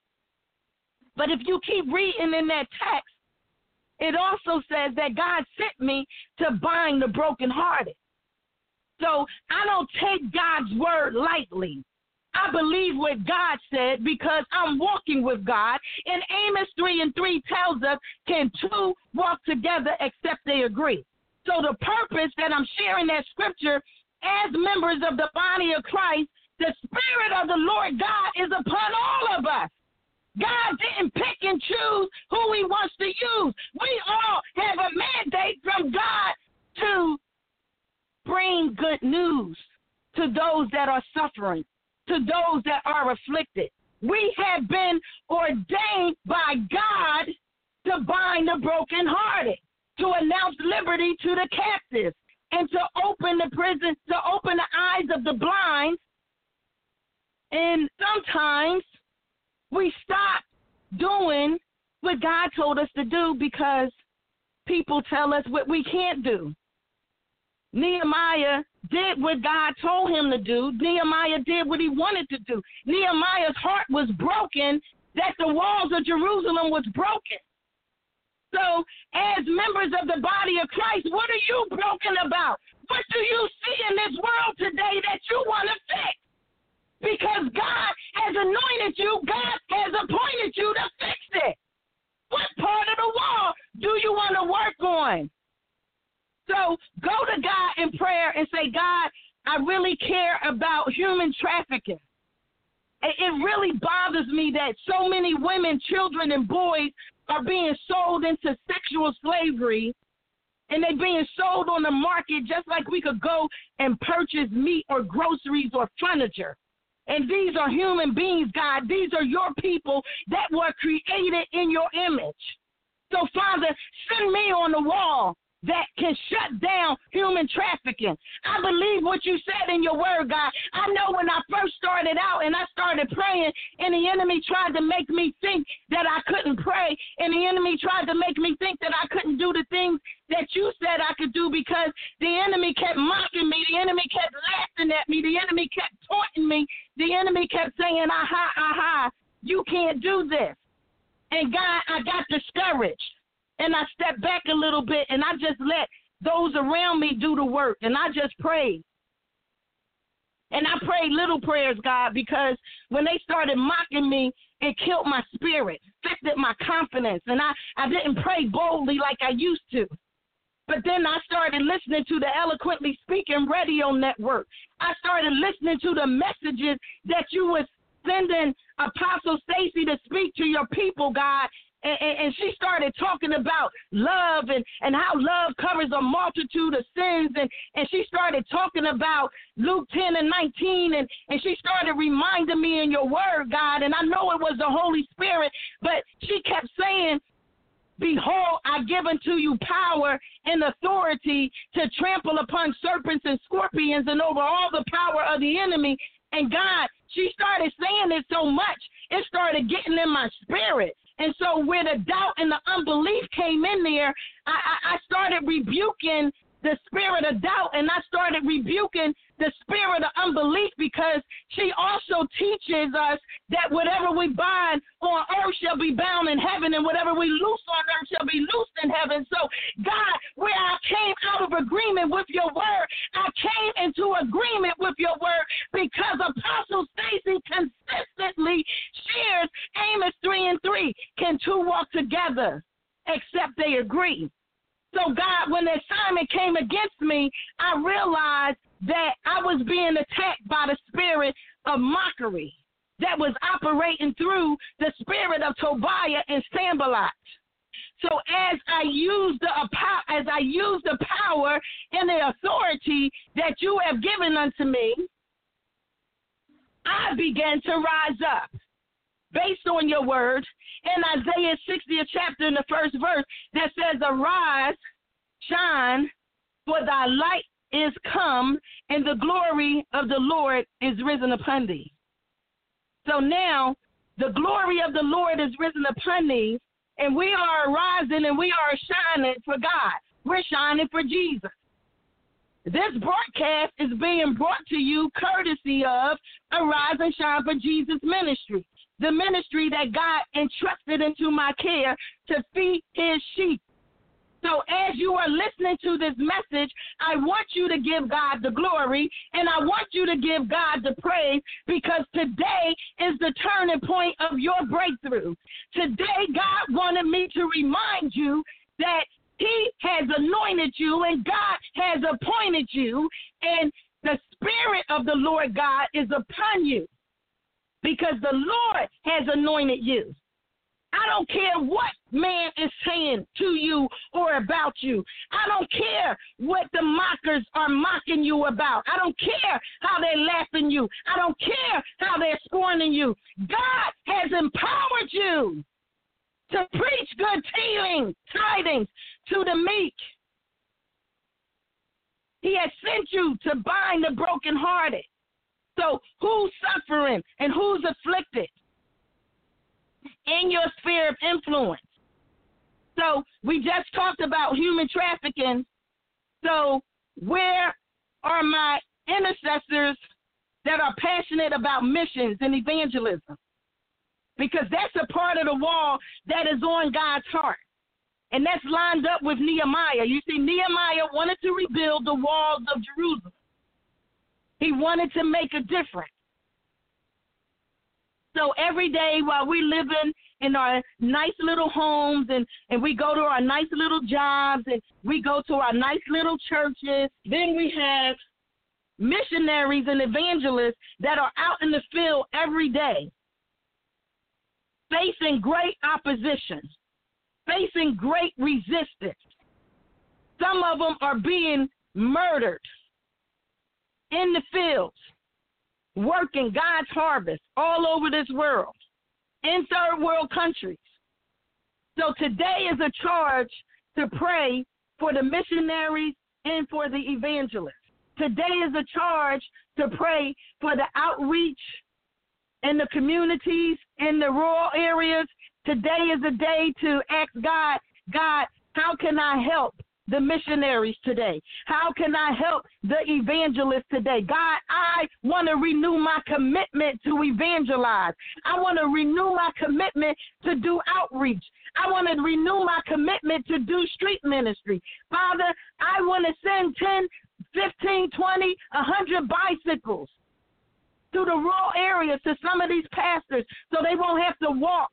But if you keep reading in that text, it also says that God sent me to bind the brokenhearted. So I don't take God's word lightly. I believe what God said because I'm walking with God. And Amos three and three tells us, can two walk together except they agree? So the purpose that I'm sharing that scripture, as members of the body of Christ, the Spirit of the Lord God is upon all of us. God didn't pick and choose who he wants to use. We all have a mandate from God to bring good news to those that are suffering, to those that are afflicted. We have been ordained by God to bind the brokenhearted, to announce liberty to the captives, and to open the prison, to open the eyes of the blind. And sometimes we stop doing what God told us to do because people tell us what we can't do. Nehemiah did what God told him to do. Nehemiah did what he wanted to do. Nehemiah's heart was broken that the walls of Jerusalem was broken. So as members of the body of Christ, what are you broken about? What do you see in this world today that you want to fix? Because God has anointed you, God has appointed you to fix it. What part of the wall do you want to work on? So go to God in prayer and say, God, I really care about human trafficking. It really bothers me that so many women, children, and boys are being sold into sexual slavery, and they're being sold on the market just like we could go and purchase meat or groceries or furniture. And these are human beings, God. These are your people that were created in your image. So, Father, send me on the wall that can shut down human trafficking. I believe what you said in your word, God. I know when I first started out and I started praying, and the enemy tried to make me think that I couldn't pray, and the enemy tried to make me think that I couldn't do the things that you said I could do, because the enemy kept mocking me. The enemy kept laughing at me. The enemy kept taunting me. The enemy kept saying, aha, aha, you can't do this. And God, I got discouraged. And I stepped back a little bit, and I just let those around me do the work, and I just prayed. And I prayed little prayers, God, because when they started mocking me, it killed my spirit, affected my confidence, and I, I didn't pray boldly like I used to. But then I started listening to the Eloquently Speaking radio network. I started listening to the messages that you was sending Apostle Stacy to speak to your people, God. And, and, and she started talking about love and, and how love covers a multitude of sins. And, and she started talking about Luke ten and nineteen. And, and she started reminding me in your word, God. And I know it was the Holy Spirit, but she kept saying, behold, I give unto you power and authority to trample upon serpents and scorpions and over all the power of the enemy. And God, she started saying it so much, it started getting in my spirit. And so where the doubt and the unbelief came in there, I, I, I started rebuking the spirit of doubt, and I started rebuking the spirit of unbelief, because she also teaches us that whatever we bind on earth shall be bound in heaven, and whatever we loose on earth shall be loosed in heaven. So, God, where I came out of agreement with your word, I came into agreement with your word, because Apostle Stacy consistently shares Amos three and three. Can two walk together except they agree? So, God, when the assignment came against me, I realized that I was being attacked by the spirit of mockery that was operating through the spirit of Tobiah and Sanballat. So as I used the as I used the power and the authority that you have given unto me, I began to rise up based on your word in Isaiah sixtieth chapter in the first verse that says, arise, shine, for thy light is come, and the glory of the Lord is risen upon thee. So now the glory of the Lord is risen upon thee, and we are arising and we are shining for God. We're shining for Jesus. This broadcast is being brought to you courtesy of Arise and Shine for Jesus Ministry, the ministry that God entrusted into my care to feed his sheep. So as you are listening to this message, I want you to give God the glory, and I want you to give God the praise, because today is the turning point of your breakthrough. Today, God wanted me to remind you that he has anointed you and God has appointed you, and the Spirit of the Lord God is upon you, because the Lord has anointed you. I don't care what man is saying to you or about you. I don't care what the mockers are mocking you about. I don't care how they're laughing you. I don't care how they're scorning you. God has empowered you to preach good healing tidings to the meek. He has sent you to bind the brokenhearted. So who's suffering and who's afflicted in your sphere of influence? So we just talked about human trafficking. So where are my intercessors that are passionate about missions and evangelism? Because that's a part of the wall that is on God's heart. And that's lined up with Nehemiah. You see, Nehemiah wanted to rebuild the walls of Jerusalem. He wanted to make a difference. So every day while we live in, in our nice little homes, and, and we go to our nice little jobs, and we go to our nice little churches, then we have missionaries and evangelists that are out in the field every day facing great opposition. facing great resistance. Some of them are being murdered in the fields, working God's harvest all over this world, in third world countries. So today is a charge to pray for the missionaries and for the evangelists. Today is a charge to pray for the outreach in the communities, in the rural areas. Today is a day to ask God, God, how can I help the missionaries today? How can I help the evangelists today? God, I want to renew my commitment to evangelize. I want to renew my commitment to do outreach. I want to renew my commitment to do street ministry. Father, I want to send ten, fifteen, twenty, one hundred bicycles to the rural areas to some of these pastors so they won't have to walk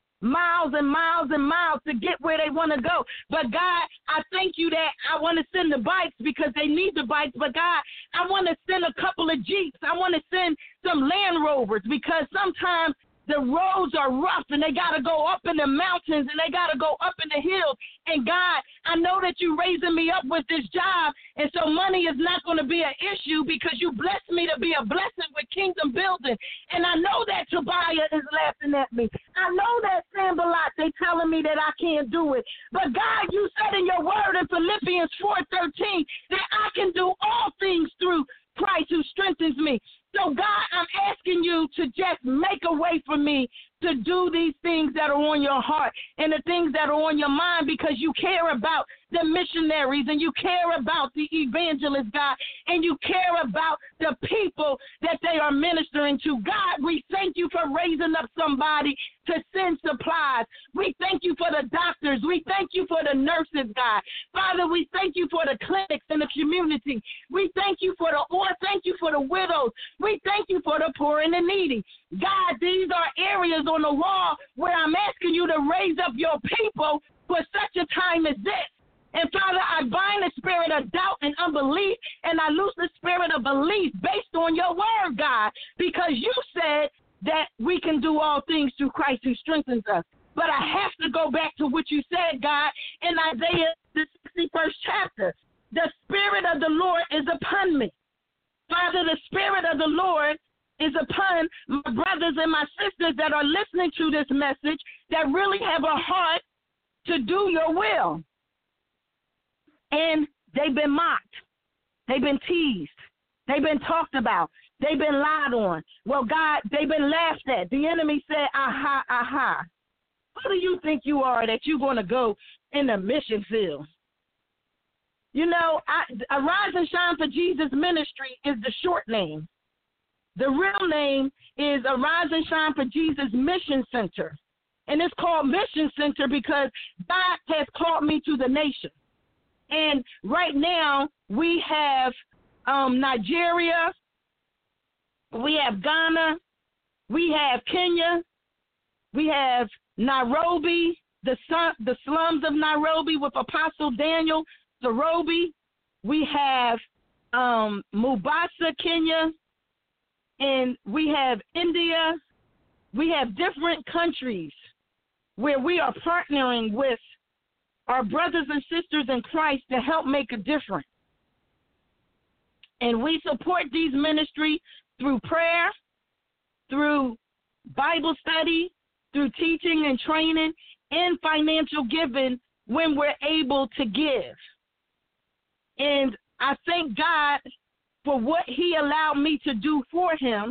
miles and miles and miles to get where they want to go. But God, I thank you that I want to send the bikes because they need the bikes. But God, I want to send a couple of Jeeps. I want to send some Land Rovers because sometimes the roads are rough and they got to go up in the mountains and they got to go up in the hills. And God, I know that you're raising me up with this job, and so money is not going to be an issue because you blessed me to be a blessing with kingdom building. And I know that Tobiah is laughing at me. I know that Sambalot, they telling me that I can't do it. But God, you said in your word in Philippians four thirteen that I can do all things through Christ who strengthens me. So, God, I'm asking you to just make a way for me to do these things that are on your heart and the things that are on your mind because you care about the missionaries and you care about the evangelists, God, and you care about the people that they are ministering to. God, we thank you for raising up somebody to send supplies. We thank you for the doctors. We thank you for the nurses, God. Father, we thank you for the clinics in the community. We thank you for the or thank you for the widows. We thank you for the poor and the needy. God, these are areas on the wall where I'm asking you to raise up your people for such a time as this. And Father, I bind the spirit of doubt and unbelief, and I loose the spirit of belief based on your word, God, because you said that we can do all things through Christ who strengthens us. But I have to go back to what you said, God, in Isaiah, the sixty-first chapter. The Spirit of the Lord is upon me. Father, the Spirit of the Lord is upon my brothers and my sisters that are listening to this message that really have a heart to do your will. And they've been mocked. They've been teased. They've been talked about. They've been lied on. Well, God, they've been laughed at. The enemy said, aha, aha. Who do you think you are that you're going to go in the mission field? You know, I, Arise and Shine for Jesus Ministry is the short name. The real name is Arise and Shine for Jesus Mission Center. And it's called Mission Center because God has called me to the nation. And right now we have um, Nigeria, we have Ghana, we have Kenya, we have Nairobi, the, the slums of Nairobi with Apostle Daniel Sarobi. We have um, Mombasa, Kenya, and we have India. We have different countries where we are partnering with our brothers and sisters in Christ to help make a difference. And we support these ministries through prayer, through Bible study, through teaching and training, and financial giving when we're able to give. And I thank God for what he allowed me to do for him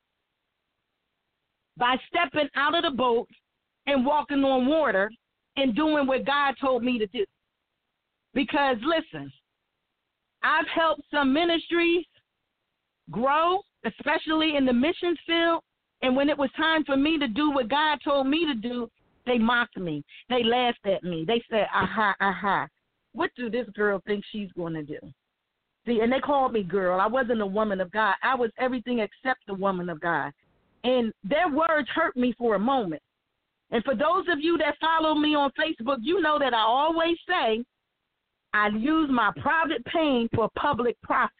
by stepping out of the boat and walking on water and doing what God told me to do. Because, listen, I've helped some ministries grow, especially in the missions field, and when it was time for me to do what God told me to do, they mocked me. They laughed at me. They said, aha, aha. What do this girl think she's going to do? See, and they called me girl. I wasn't a woman of God. I was everything except a woman of God. And their words hurt me for a moment. And for those of you that follow me on Facebook, you know that I always say I use my private pain for public profit.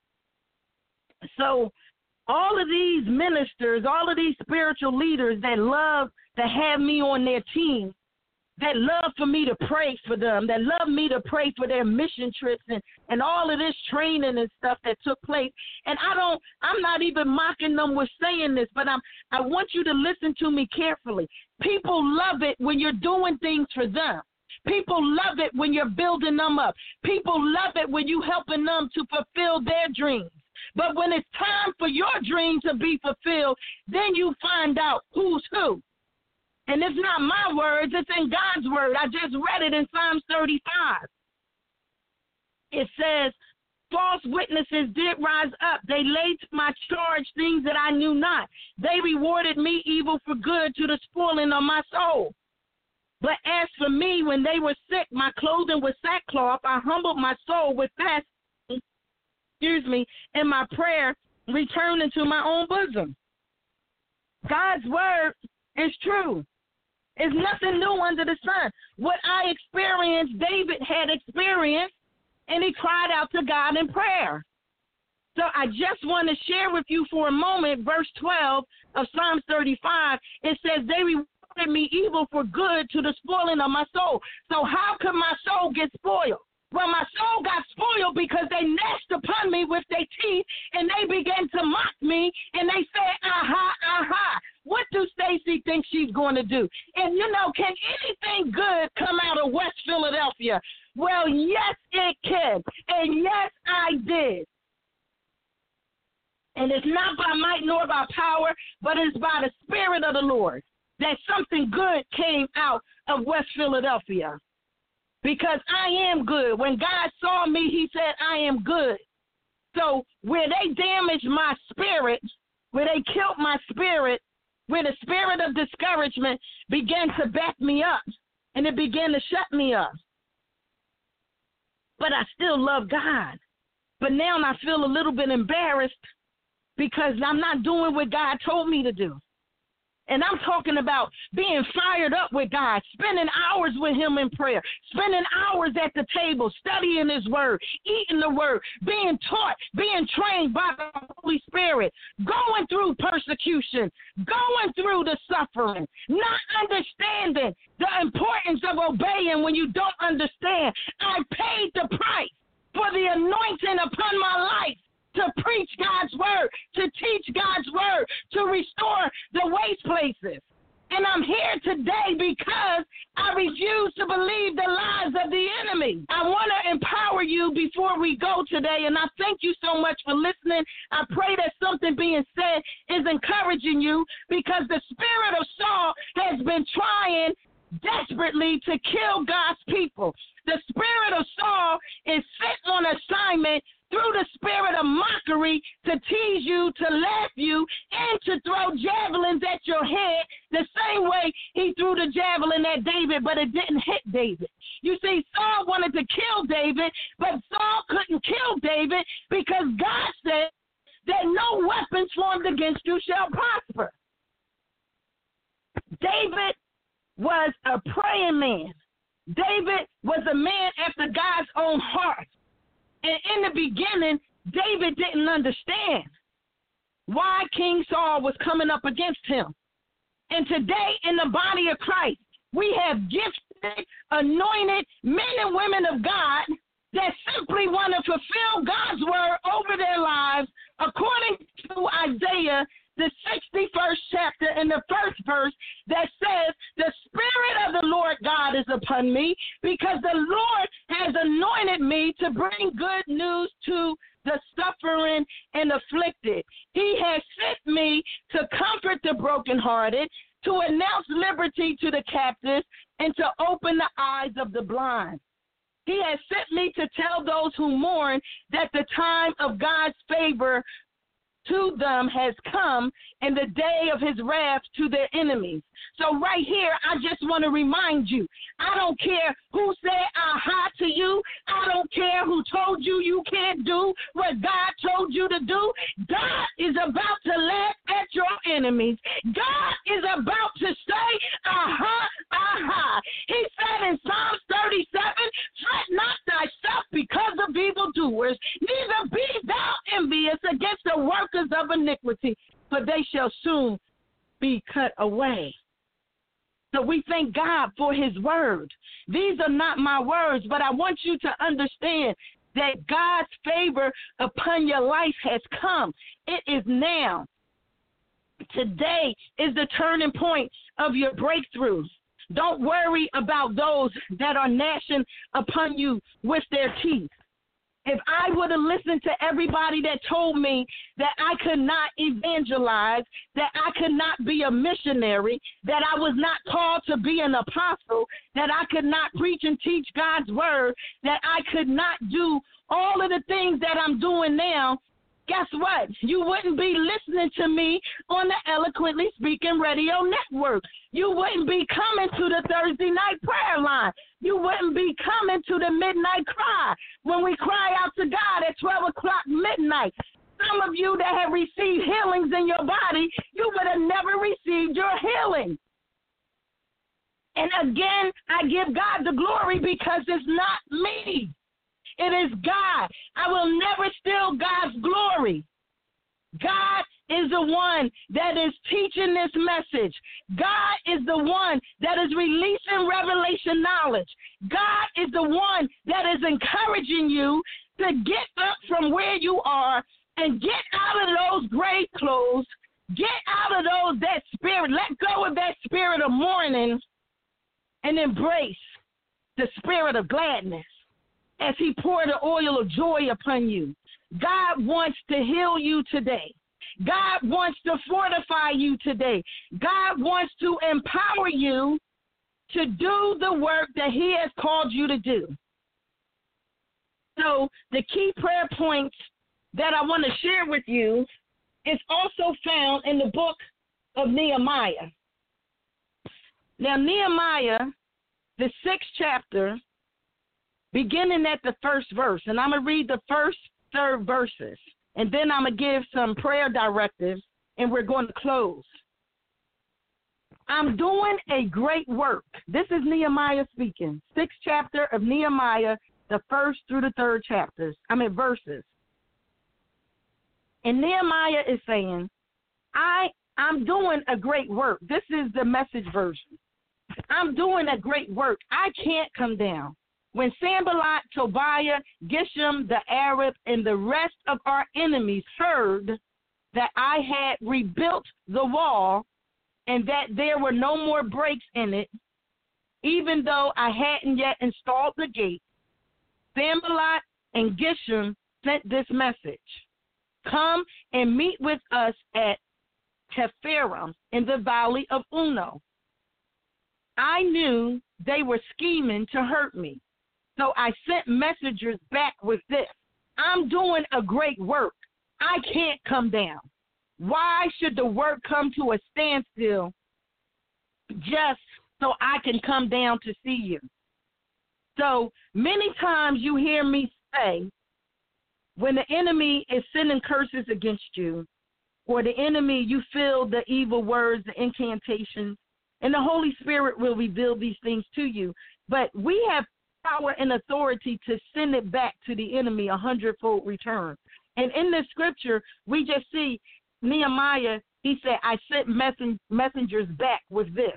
So all of these ministers, all of these spiritual leaders that love to have me on their team, that love for me to pray for them, that love me to pray for their mission trips and, and all of this training and stuff that took place. And I don't, I'm not even mocking them with saying this, but I'm, I want you to listen to me carefully. People love it when you're doing things for them. People love it when you're building them up. People love it when you're helping them to fulfill their dreams. But when it's time for your dream to be fulfilled, then you find out who's who. And it's not my words, it's in God's word. I just read it in Psalms thirty-five. It says, false witnesses did rise up. They laid to my charge things that I knew not. They rewarded me evil for good to the spoiling of my soul. But as for me, when they were sick, my clothing was sackcloth. I humbled my soul with fasting, excuse me, and my prayer returned into my own bosom. God's word is true. It's nothing new under the sun. What I experienced, David had experienced, and he cried out to God in prayer. So I just want to share with you for a moment, verse twelve of Psalms thirty-five. It says, they rewarded me evil for good to the spoiling of my soul. So how could my soul get spoiled? Well, my soul got spoiled because they gnashed upon me with their teeth, and they began to mock me, and they said, aha, aha. What do Stacy think she's going to do? And, you know, can anything good come out of West Philadelphia? Well, yes, it can. And, yes, I did. And it's not by might nor by power, but it's by the Spirit of the Lord that something good came out of West Philadelphia. Because I am good. When God saw me, he said, I am good. So where they damaged my spirit, where they killed my spirit, where the spirit of discouragement began to back me up, and it began to shut me up. But I still love God. But now I feel a little bit embarrassed because I'm not doing what God told me to do. And I'm talking about being fired up with God, spending hours with him in prayer, spending hours at the table, studying his word, eating the word, being taught, being trained by the Holy Spirit, going through persecution, going through the suffering, not understanding the importance of obeying when you don't understand. I paid the price for the anointing upon my life, to preach God's word, to teach God's word, to restore the waste places. And I'm here today because I refuse to believe the lies of the enemy. I want to empower you before we go today, and I thank you so much for listening. I pray that something being said is encouraging you, because the spirit of Saul has been trying desperately to kill God's people. The spirit of Saul is sent on assignment through the spirit of mockery to tease you, to laugh you, and to throw javelins at your head the same way he threw the javelin at David, but it didn't hit David. You see, Saul wanted to kill David, but Saul couldn't kill David because God said that no weapons formed against you shall prosper. David was a praying man. David was a man after God's own heart. And in the beginning, David didn't understand why King Saul was coming up against him. And today in the body of Christ, we have gifted, anointed men and women of God that simply want to fulfill God's word over their lives according to Isaiah, the sixty-first chapter and the first verse, that says, the Spirit of the Lord God is upon me, because the Lord has anointed me to bring good news to the suffering and afflicted. He has sent me to comfort the brokenhearted, to announce liberty to the captives, and to open the eyes of the blind. He has sent me to tell those who mourn that the time of God's favor to them has come, and the day of his wrath to their enemies. So right here, I just want to remind you, I don't care who said aha to you. I don't care who told you you can't do what God told you to do. God is about to laugh at your enemies. God is about to say aha, aha. He said in Psalms thirty-seven, fret not thyself because of evildoers, neither be thou envious against the workers of iniquity, for they shall soon be cut away. So we thank thank God for his word. These are not my words, but I want you to understand that God's favor upon your life has come. It is now. Today is the turning point of your breakthroughs. Don't worry about those that are gnashing upon you with their teeth. If I would have listened to everybody that told me that I could not evangelize, that I could not be a missionary, that I was not called to be an apostle, that I could not preach and teach God's word, that I could not do all of the things that I'm doing now, guess what? You wouldn't be listening to me on the Eloquently Speaking Radio Network. You wouldn't be coming to the Thursday night prayer line. You wouldn't be coming to the midnight cry when we cry out to God at twelve o'clock midnight. Some of you that have received healings in your body, you would have never received your healing. And again, I give God the glory because it's not me. It is God. I will never steal God's glory. God is the one that is teaching this message. God is the one that is releasing revelation knowledge. God is the one that is encouraging you to get up from where you are and get out of those grave clothes. Get out of those, that spirit. Let go of that spirit of mourning and embrace the spirit of gladness as he poured the oil of joy upon you. God wants to heal you today. God wants to fortify you today. God wants to empower you to do the work that he has called you to do. So the key prayer points that I want to share with you is also found in the book of Nehemiah. Now, Nehemiah, the sixth chapter, beginning at the first verse, and I'm going to read the first third verses, and then I'm going to give some prayer directives, and we're going to close. I'm doing a great work. This is Nehemiah speaking. Sixth chapter of Nehemiah, the first through the third chapters. I mean, verses. And Nehemiah is saying, I, I'm doing a great work. This is the Message version. I'm doing a great work. I can't come down. When Sanballat, Tobiah, Geshem, the Arab, and the rest of our enemies heard that I had rebuilt the wall and that there were no more breaks in it, even though I hadn't yet installed the gate, Sanballat and Geshem sent this message: come and meet with us at Tepharim in the valley of Uno. I knew they were scheming to hurt me. So I sent messengers back with this: I'm doing a great work. I can't come down. Why should the work come to a standstill just so I can come down to see you? So many times you hear me say, when the enemy is sending curses against you, or the enemy, you feel the evil words, the incantations, and the Holy Spirit will reveal these things to you. But we have power and authority to send it back to the enemy a hundredfold return. And in this scripture, we just see Nehemiah, he said, I sent messen- messengers back with this.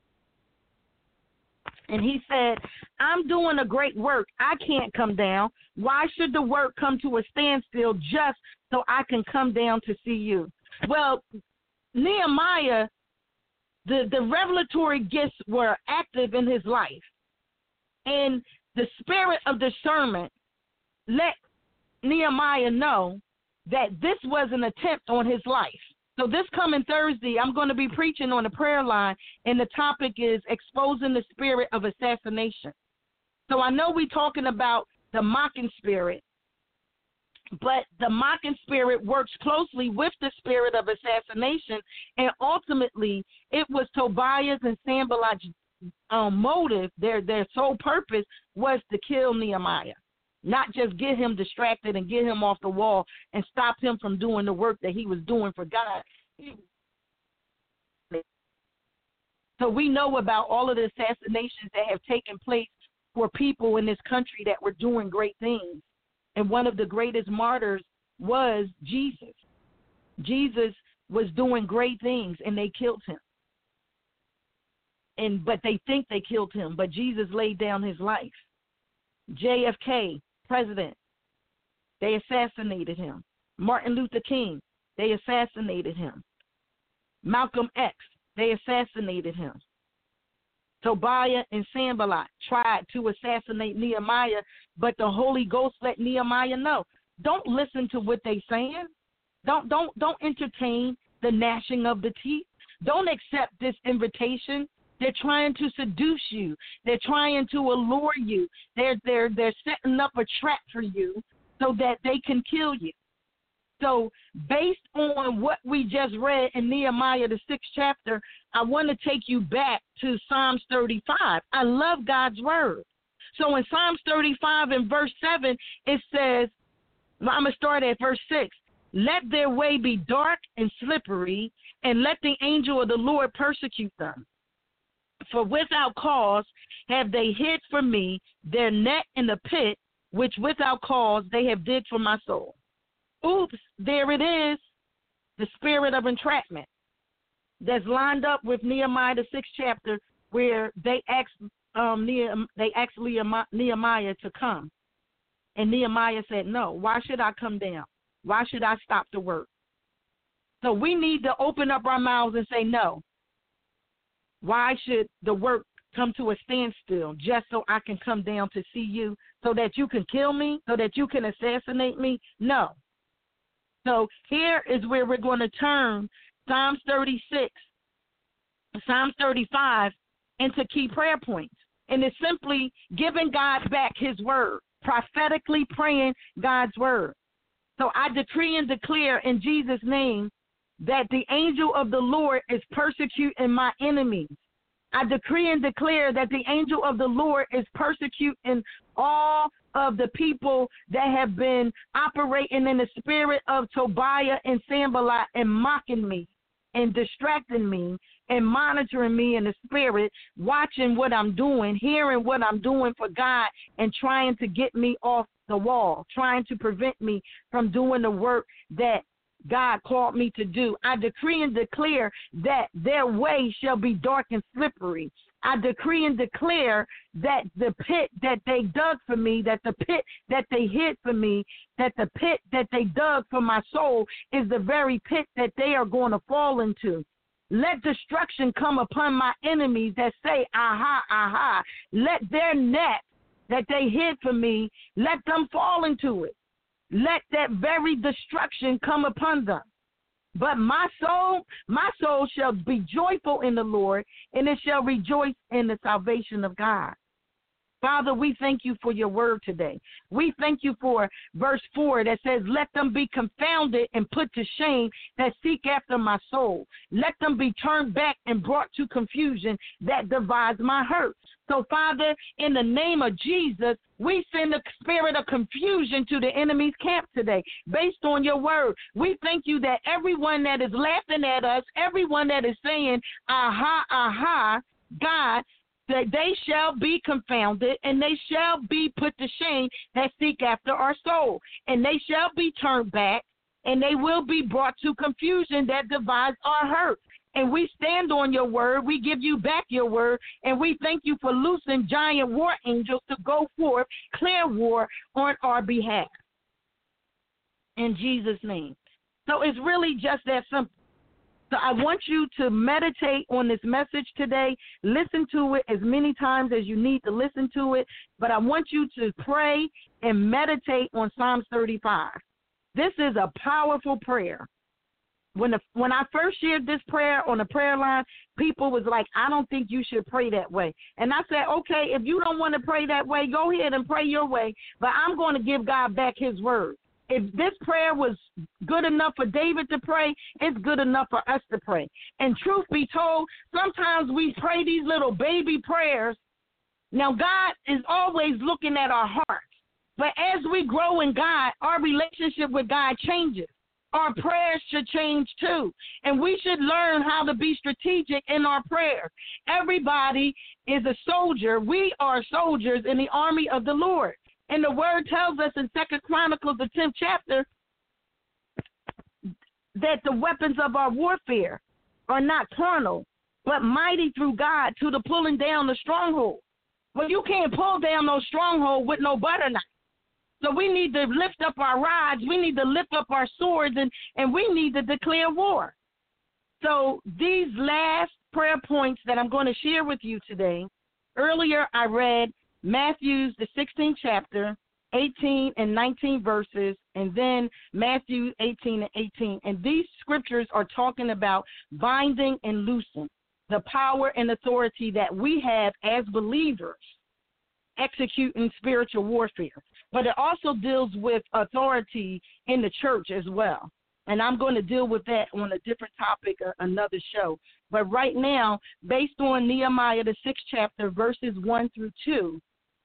And he said, I'm doing a great work. I can't come down. Why should the work come to a standstill just so I can come down to see you? Well, Nehemiah, the, the revelatory gifts were active in his life. And the spirit of discernment let Nehemiah know that this was an attempt on his life. So this coming Thursday, I'm going to be preaching on the prayer line, and the topic is exposing the spirit of assassination. So I know we're talking about the mocking spirit, but the mocking spirit works closely with the spirit of assassination, and ultimately it was Tobias and Sanballat's um, motive, their, their sole purpose was to kill Nehemiah. Not just get him distracted and get him off the wall and stop him from doing the work that he was doing for God. So we know about all of the assassinations that have taken place for people in this country that were doing great things. And one of the greatest martyrs was Jesus. Jesus was doing great things, and they killed him. and but they think they killed him, but Jesus laid down his life. J F K, president, they assassinated him. Martin Luther King, they assassinated him. Malcolm X, they assassinated him. Tobiah and Sanballat tried to assassinate Nehemiah, but the Holy Ghost let Nehemiah know. Don't listen to what they're saying. Don't don't don't entertain the gnashing of the teeth. Don't accept this invitation. They're trying to seduce you. They're trying to allure you. They're they're they're setting up a trap for you so that they can kill you. So based on what we just read in Nehemiah, the sixth chapter, I want to take you back to Psalms thirty-five. I love God's word. So in Psalms thirty-five and verse seven, it says, well, I'm going to start at verse six. Let their way be dark and slippery, and let the angel of the Lord persecute them. For without cause have they hid for me their net in the pit, which without cause they have did for my soul. Oops, there it is, the spirit of entrapment that's lined up with Nehemiah, the sixth chapter, where they asked um, Nehemiah, they asked Nehemiah to come. And Nehemiah said, no, why should I come down? Why should I stop the work? So we need to open up our mouths and say no. Why should the work come to a standstill just so I can come down to see you, so that you can kill me, so that you can assassinate me? No. So here is where we're going to turn Psalms thirty-six, Psalms thirty-five into key prayer points. And it's simply giving God back his word, prophetically praying God's word. So I decree and declare in Jesus' name that the angel of the Lord is persecuting my enemies. I decree and declare that the angel of the Lord is persecuting all of the people that have been operating in the spirit of Tobiah and Sanballat and mocking me and distracting me and monitoring me in the spirit, watching what I'm doing, hearing what I'm doing for God, and trying to get me off the wall, trying to prevent me from doing the work that God called me to do. I decree and declare that their way shall be dark and slippery. I decree and declare that the pit that they dug for me, that the pit that they hid for me, that the pit that they dug for my soul is the very pit that they are going to fall into. Let destruction come upon my enemies that say, aha, aha. Let their net that they hid for me, let them fall into it. Let that very destruction come upon them. But my soul, my soul shall be joyful in the Lord, and it shall rejoice in the salvation of God. Father, we thank you for your word today. We thank you for verse four that says, let them be confounded and put to shame that seek after my soul. Let them be turned back and brought to confusion that divides my hurt. So, Father, in the name of Jesus, we send the spirit of confusion to the enemy's camp today based on your word. We thank you that everyone that is laughing at us, everyone that is saying, aha, aha, God, that they shall be confounded and they shall be put to shame that seek after our soul. And they shall be turned back and they will be brought to confusion that divides our hurt. And we stand on your word. We give you back your word. And we thank you for loosing giant war angels to go forth, clear war on our behalf. In Jesus' name. So it's really just that simple. So I want you to meditate on this message today. Listen to it as many times as you need to listen to it. But I want you to pray and meditate on Psalms thirty-five. This is a powerful prayer. When the, when I first shared this prayer on the prayer line, people was like, I don't think you should pray that way. And I said, okay, if you don't want to pray that way, go ahead and pray your way. But I'm going to give God back his word. If this prayer was good enough for David to pray, it's good enough for us to pray. And truth be told, sometimes we pray these little baby prayers. Now, God is always looking at our hearts. But as we grow in God, our relationship with God changes. Our prayers should change too. And we should learn how to be strategic in our prayers. Everybody is a soldier. We are soldiers in the army of the Lord. And the word tells us in Second Chronicles, the tenth chapter, that the weapons of our warfare are not carnal, but mighty through God to the pulling down the stronghold. Well, you can't pull down no stronghold with no butter knife. So we need to lift up our rods. We need to lift up our swords, and, and we need to declare war. So these last prayer points that I'm going to share with you today, earlier I read Matthew's, the sixteenth chapter, eighteen and nineteen verses, and then Matthew eighteen and eighteen. And these scriptures are talking about binding and loosing, the power and authority that we have as believers executing spiritual warfare. But it also deals with authority in the church as well. And I'm going to deal with that on a different topic, uh, another show. But right now, based on Nehemiah, the sixth chapter, verses one through two,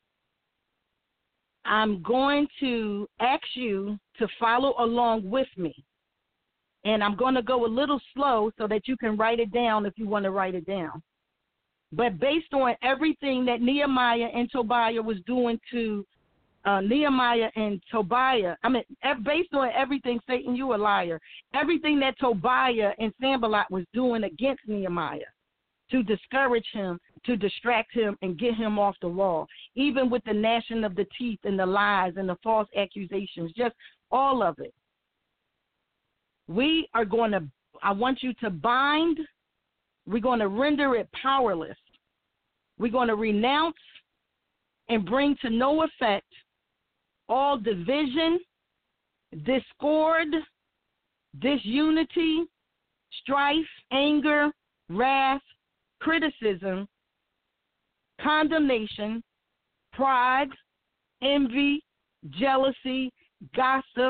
I'm going to ask you to follow along with me. And I'm going to go a little slow so that you can write it down if you want to write it down. But based on everything that Nehemiah and Tobiah was doing to uh, Nehemiah and Tobiah, I mean, based on everything, Satan, you a liar, everything that Tobiah and Sanballat was doing against Nehemiah to discourage him, to distract him, and get him off the wall, even with the gnashing of the teeth and the lies and the false accusations, just all of it. We are going to, I want you to bind. We're going to render it powerless. We're going to renounce and bring to no effect all division, discord, disunity, strife, anger, wrath, criticism, condemnation, pride, envy, jealousy, gossip,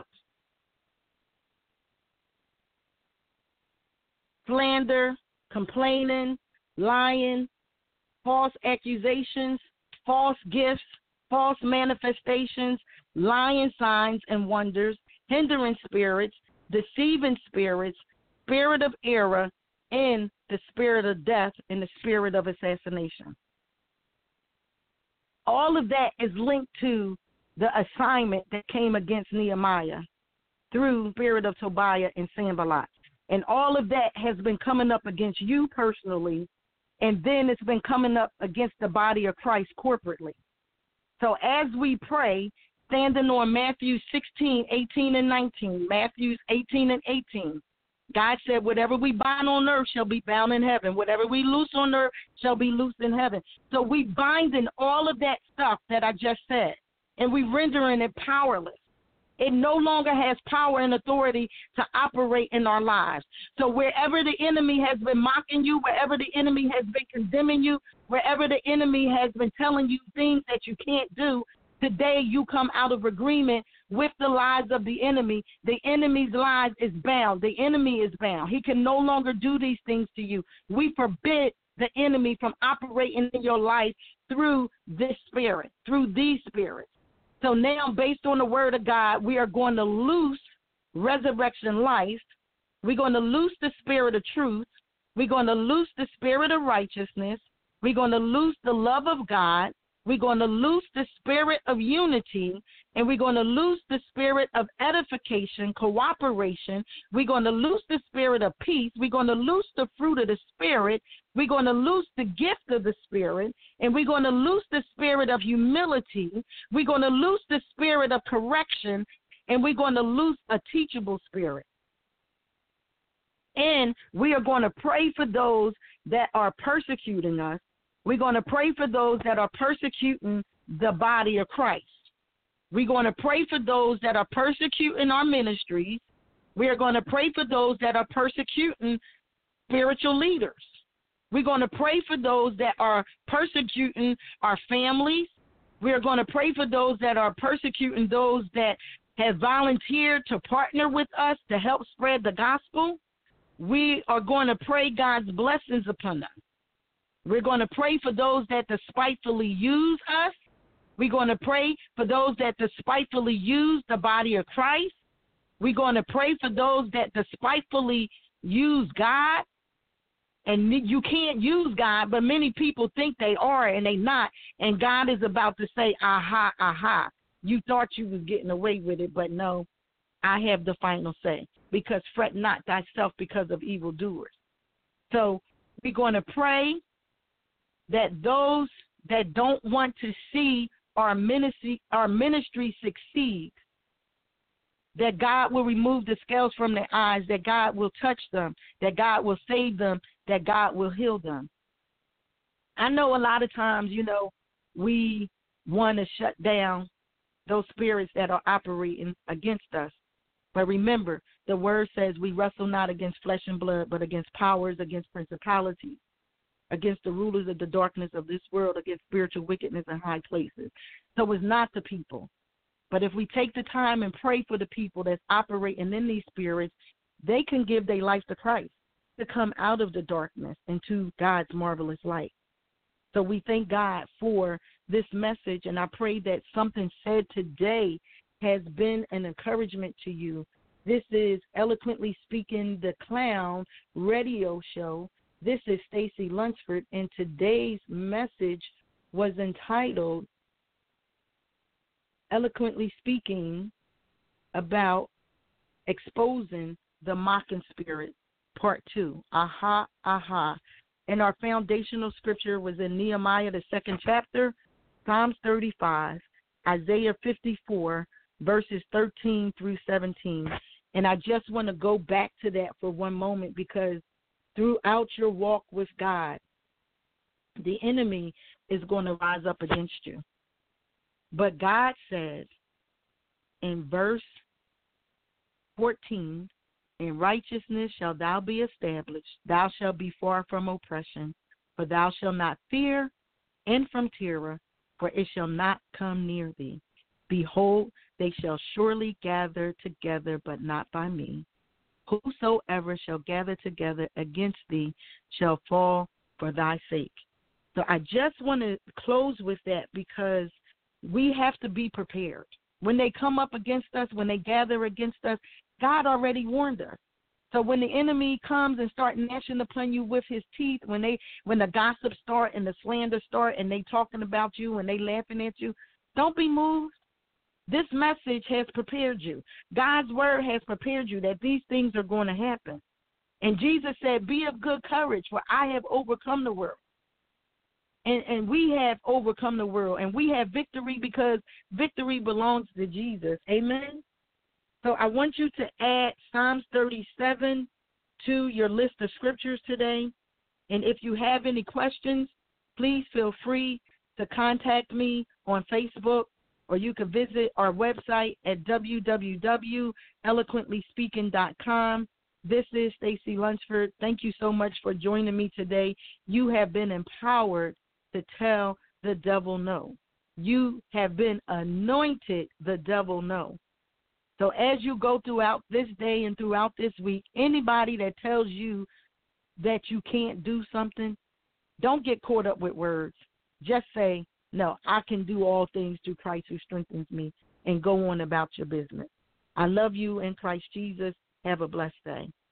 slander, complaining, lying, false accusations, false gifts, false manifestations, lying signs and wonders, hindering spirits, deceiving spirits, spirit of error, and the spirit of death and the spirit of assassination. All of that is linked to the assignment that came against Nehemiah through the spirit of Tobiah and Sanballat. And all of that has been coming up against you personally, and then it's been coming up against the body of Christ corporately. So as we pray, standing on Matthew sixteen, eighteen, and nineteen, Matthew eighteen and eighteen, God said, whatever we bind on earth shall be bound in heaven. Whatever we loose on earth shall be loosed in heaven. So we binding all of that stuff that I just said, and we rendering it powerless. It no longer has power and authority to operate in our lives. So wherever the enemy has been mocking you, wherever the enemy has been condemning you, wherever the enemy has been telling you things that you can't do, today you come out of agreement with the lies of the enemy. The enemy's lies is bound. The enemy is bound. He can no longer do these things to you. We forbid the enemy from operating in your life through this spirit, through these spirits. So now, based on the word of God, we are going to loose resurrection life. We're going to loose the spirit of truth. We're going to loose the spirit of righteousness. We're going to loose the love of God. We're going to loose the spirit of unity, and we're going to loose the spirit of edification, cooperation. We're going to loose the spirit of peace. We're going to loose the fruit of the spirit. We're going to loose the gift of the spirit, and we're going to loose the spirit of humility. We're going to loose the spirit of correction, and we're going to loose a teachable spirit. And we are going to pray for those that are persecuting us. We're going to pray for those that are persecuting the body of Christ. We're going to pray for those that are persecuting our ministries. We are going to pray for those that are persecuting spiritual leaders. We're going to pray for those that are persecuting our families. We are going to pray for those that are persecuting those that have volunteered to partner with us to help spread the gospel. We are going to pray God's blessings upon them. We're going to pray for those that despitefully use us. We're going to pray for those that despitefully use the body of Christ. We're going to pray for those that despitefully use God. And you can't use God, but many people think they are and they not. And God is about to say, aha, aha. You thought you was getting away with it, but no, I have the final say. Because fret not thyself because of evildoers. So We're going to pray that those that don't want to see our ministry, our ministry succeed, that God will remove the scales from their eyes, that God will touch them, that God will save them, that God will heal them. I know a lot of times, you know, we want to shut down those spirits that are operating against us. But remember, the word says we wrestle not against flesh and blood, but against powers, against principalities, against the rulers of the darkness of this world, against spiritual wickedness in high places. So it's not the people. But if we take the time and pray for the people that's operating in these spirits, they can give their life to Christ to come out of the darkness into God's marvelous light. So we thank God for this message, and I pray that something said today has been an encouragement to you. This is Eloquently Speaking, the Clown radio show. This is Stacy Lunsford, and today's message was entitled Eloquently Speaking about Exposing the Mocking Spirit, Part two. Aha, aha. And our foundational scripture was in Nehemiah, the second chapter, Psalms thirty-five, Isaiah fifty-four, verses thirteen through seventeen. And I just want to go back to that for one moment, because throughout your walk with God, the enemy is going to rise up against you. But God says in verse fourteen, in righteousness shalt thou be established, thou shalt be far from oppression, for thou shalt not fear, and from terror, for it shall not come near thee. Behold, they shall surely gather together, but not by me. Whosoever shall gather together against thee shall fall for thy sake. So I just want to close with that, because we have to be prepared. When they come up against us, when they gather against us, God already warned us. So when the enemy comes and start gnashing upon you with his teeth, when they when the gossip start and the slander start and they talking about you and they laughing at you, don't be moved. This message has prepared you. God's word has prepared you that these things are going to happen. And Jesus said, be of good courage, for I have overcome the world. And, and we have overcome the world, and we have victory because victory belongs to Jesus. Amen? So I want you to add Psalms thirty-seven to your list of scriptures today. And if you have any questions, please feel free to contact me on Facebook, or you can visit our website at w w w dot eloquently speaking dot com. This is Stacy Lunsford. Thank you so much for joining me today. You have been empowered to tell the devil no. You have been anointed the devil no. So as you go throughout this day and throughout this week, anybody that tells you that you can't do something, don't get caught up with words. Just say, no, I can do all things through Christ who strengthens me, and go on about your business. I love you in Christ Jesus. Have a blessed day.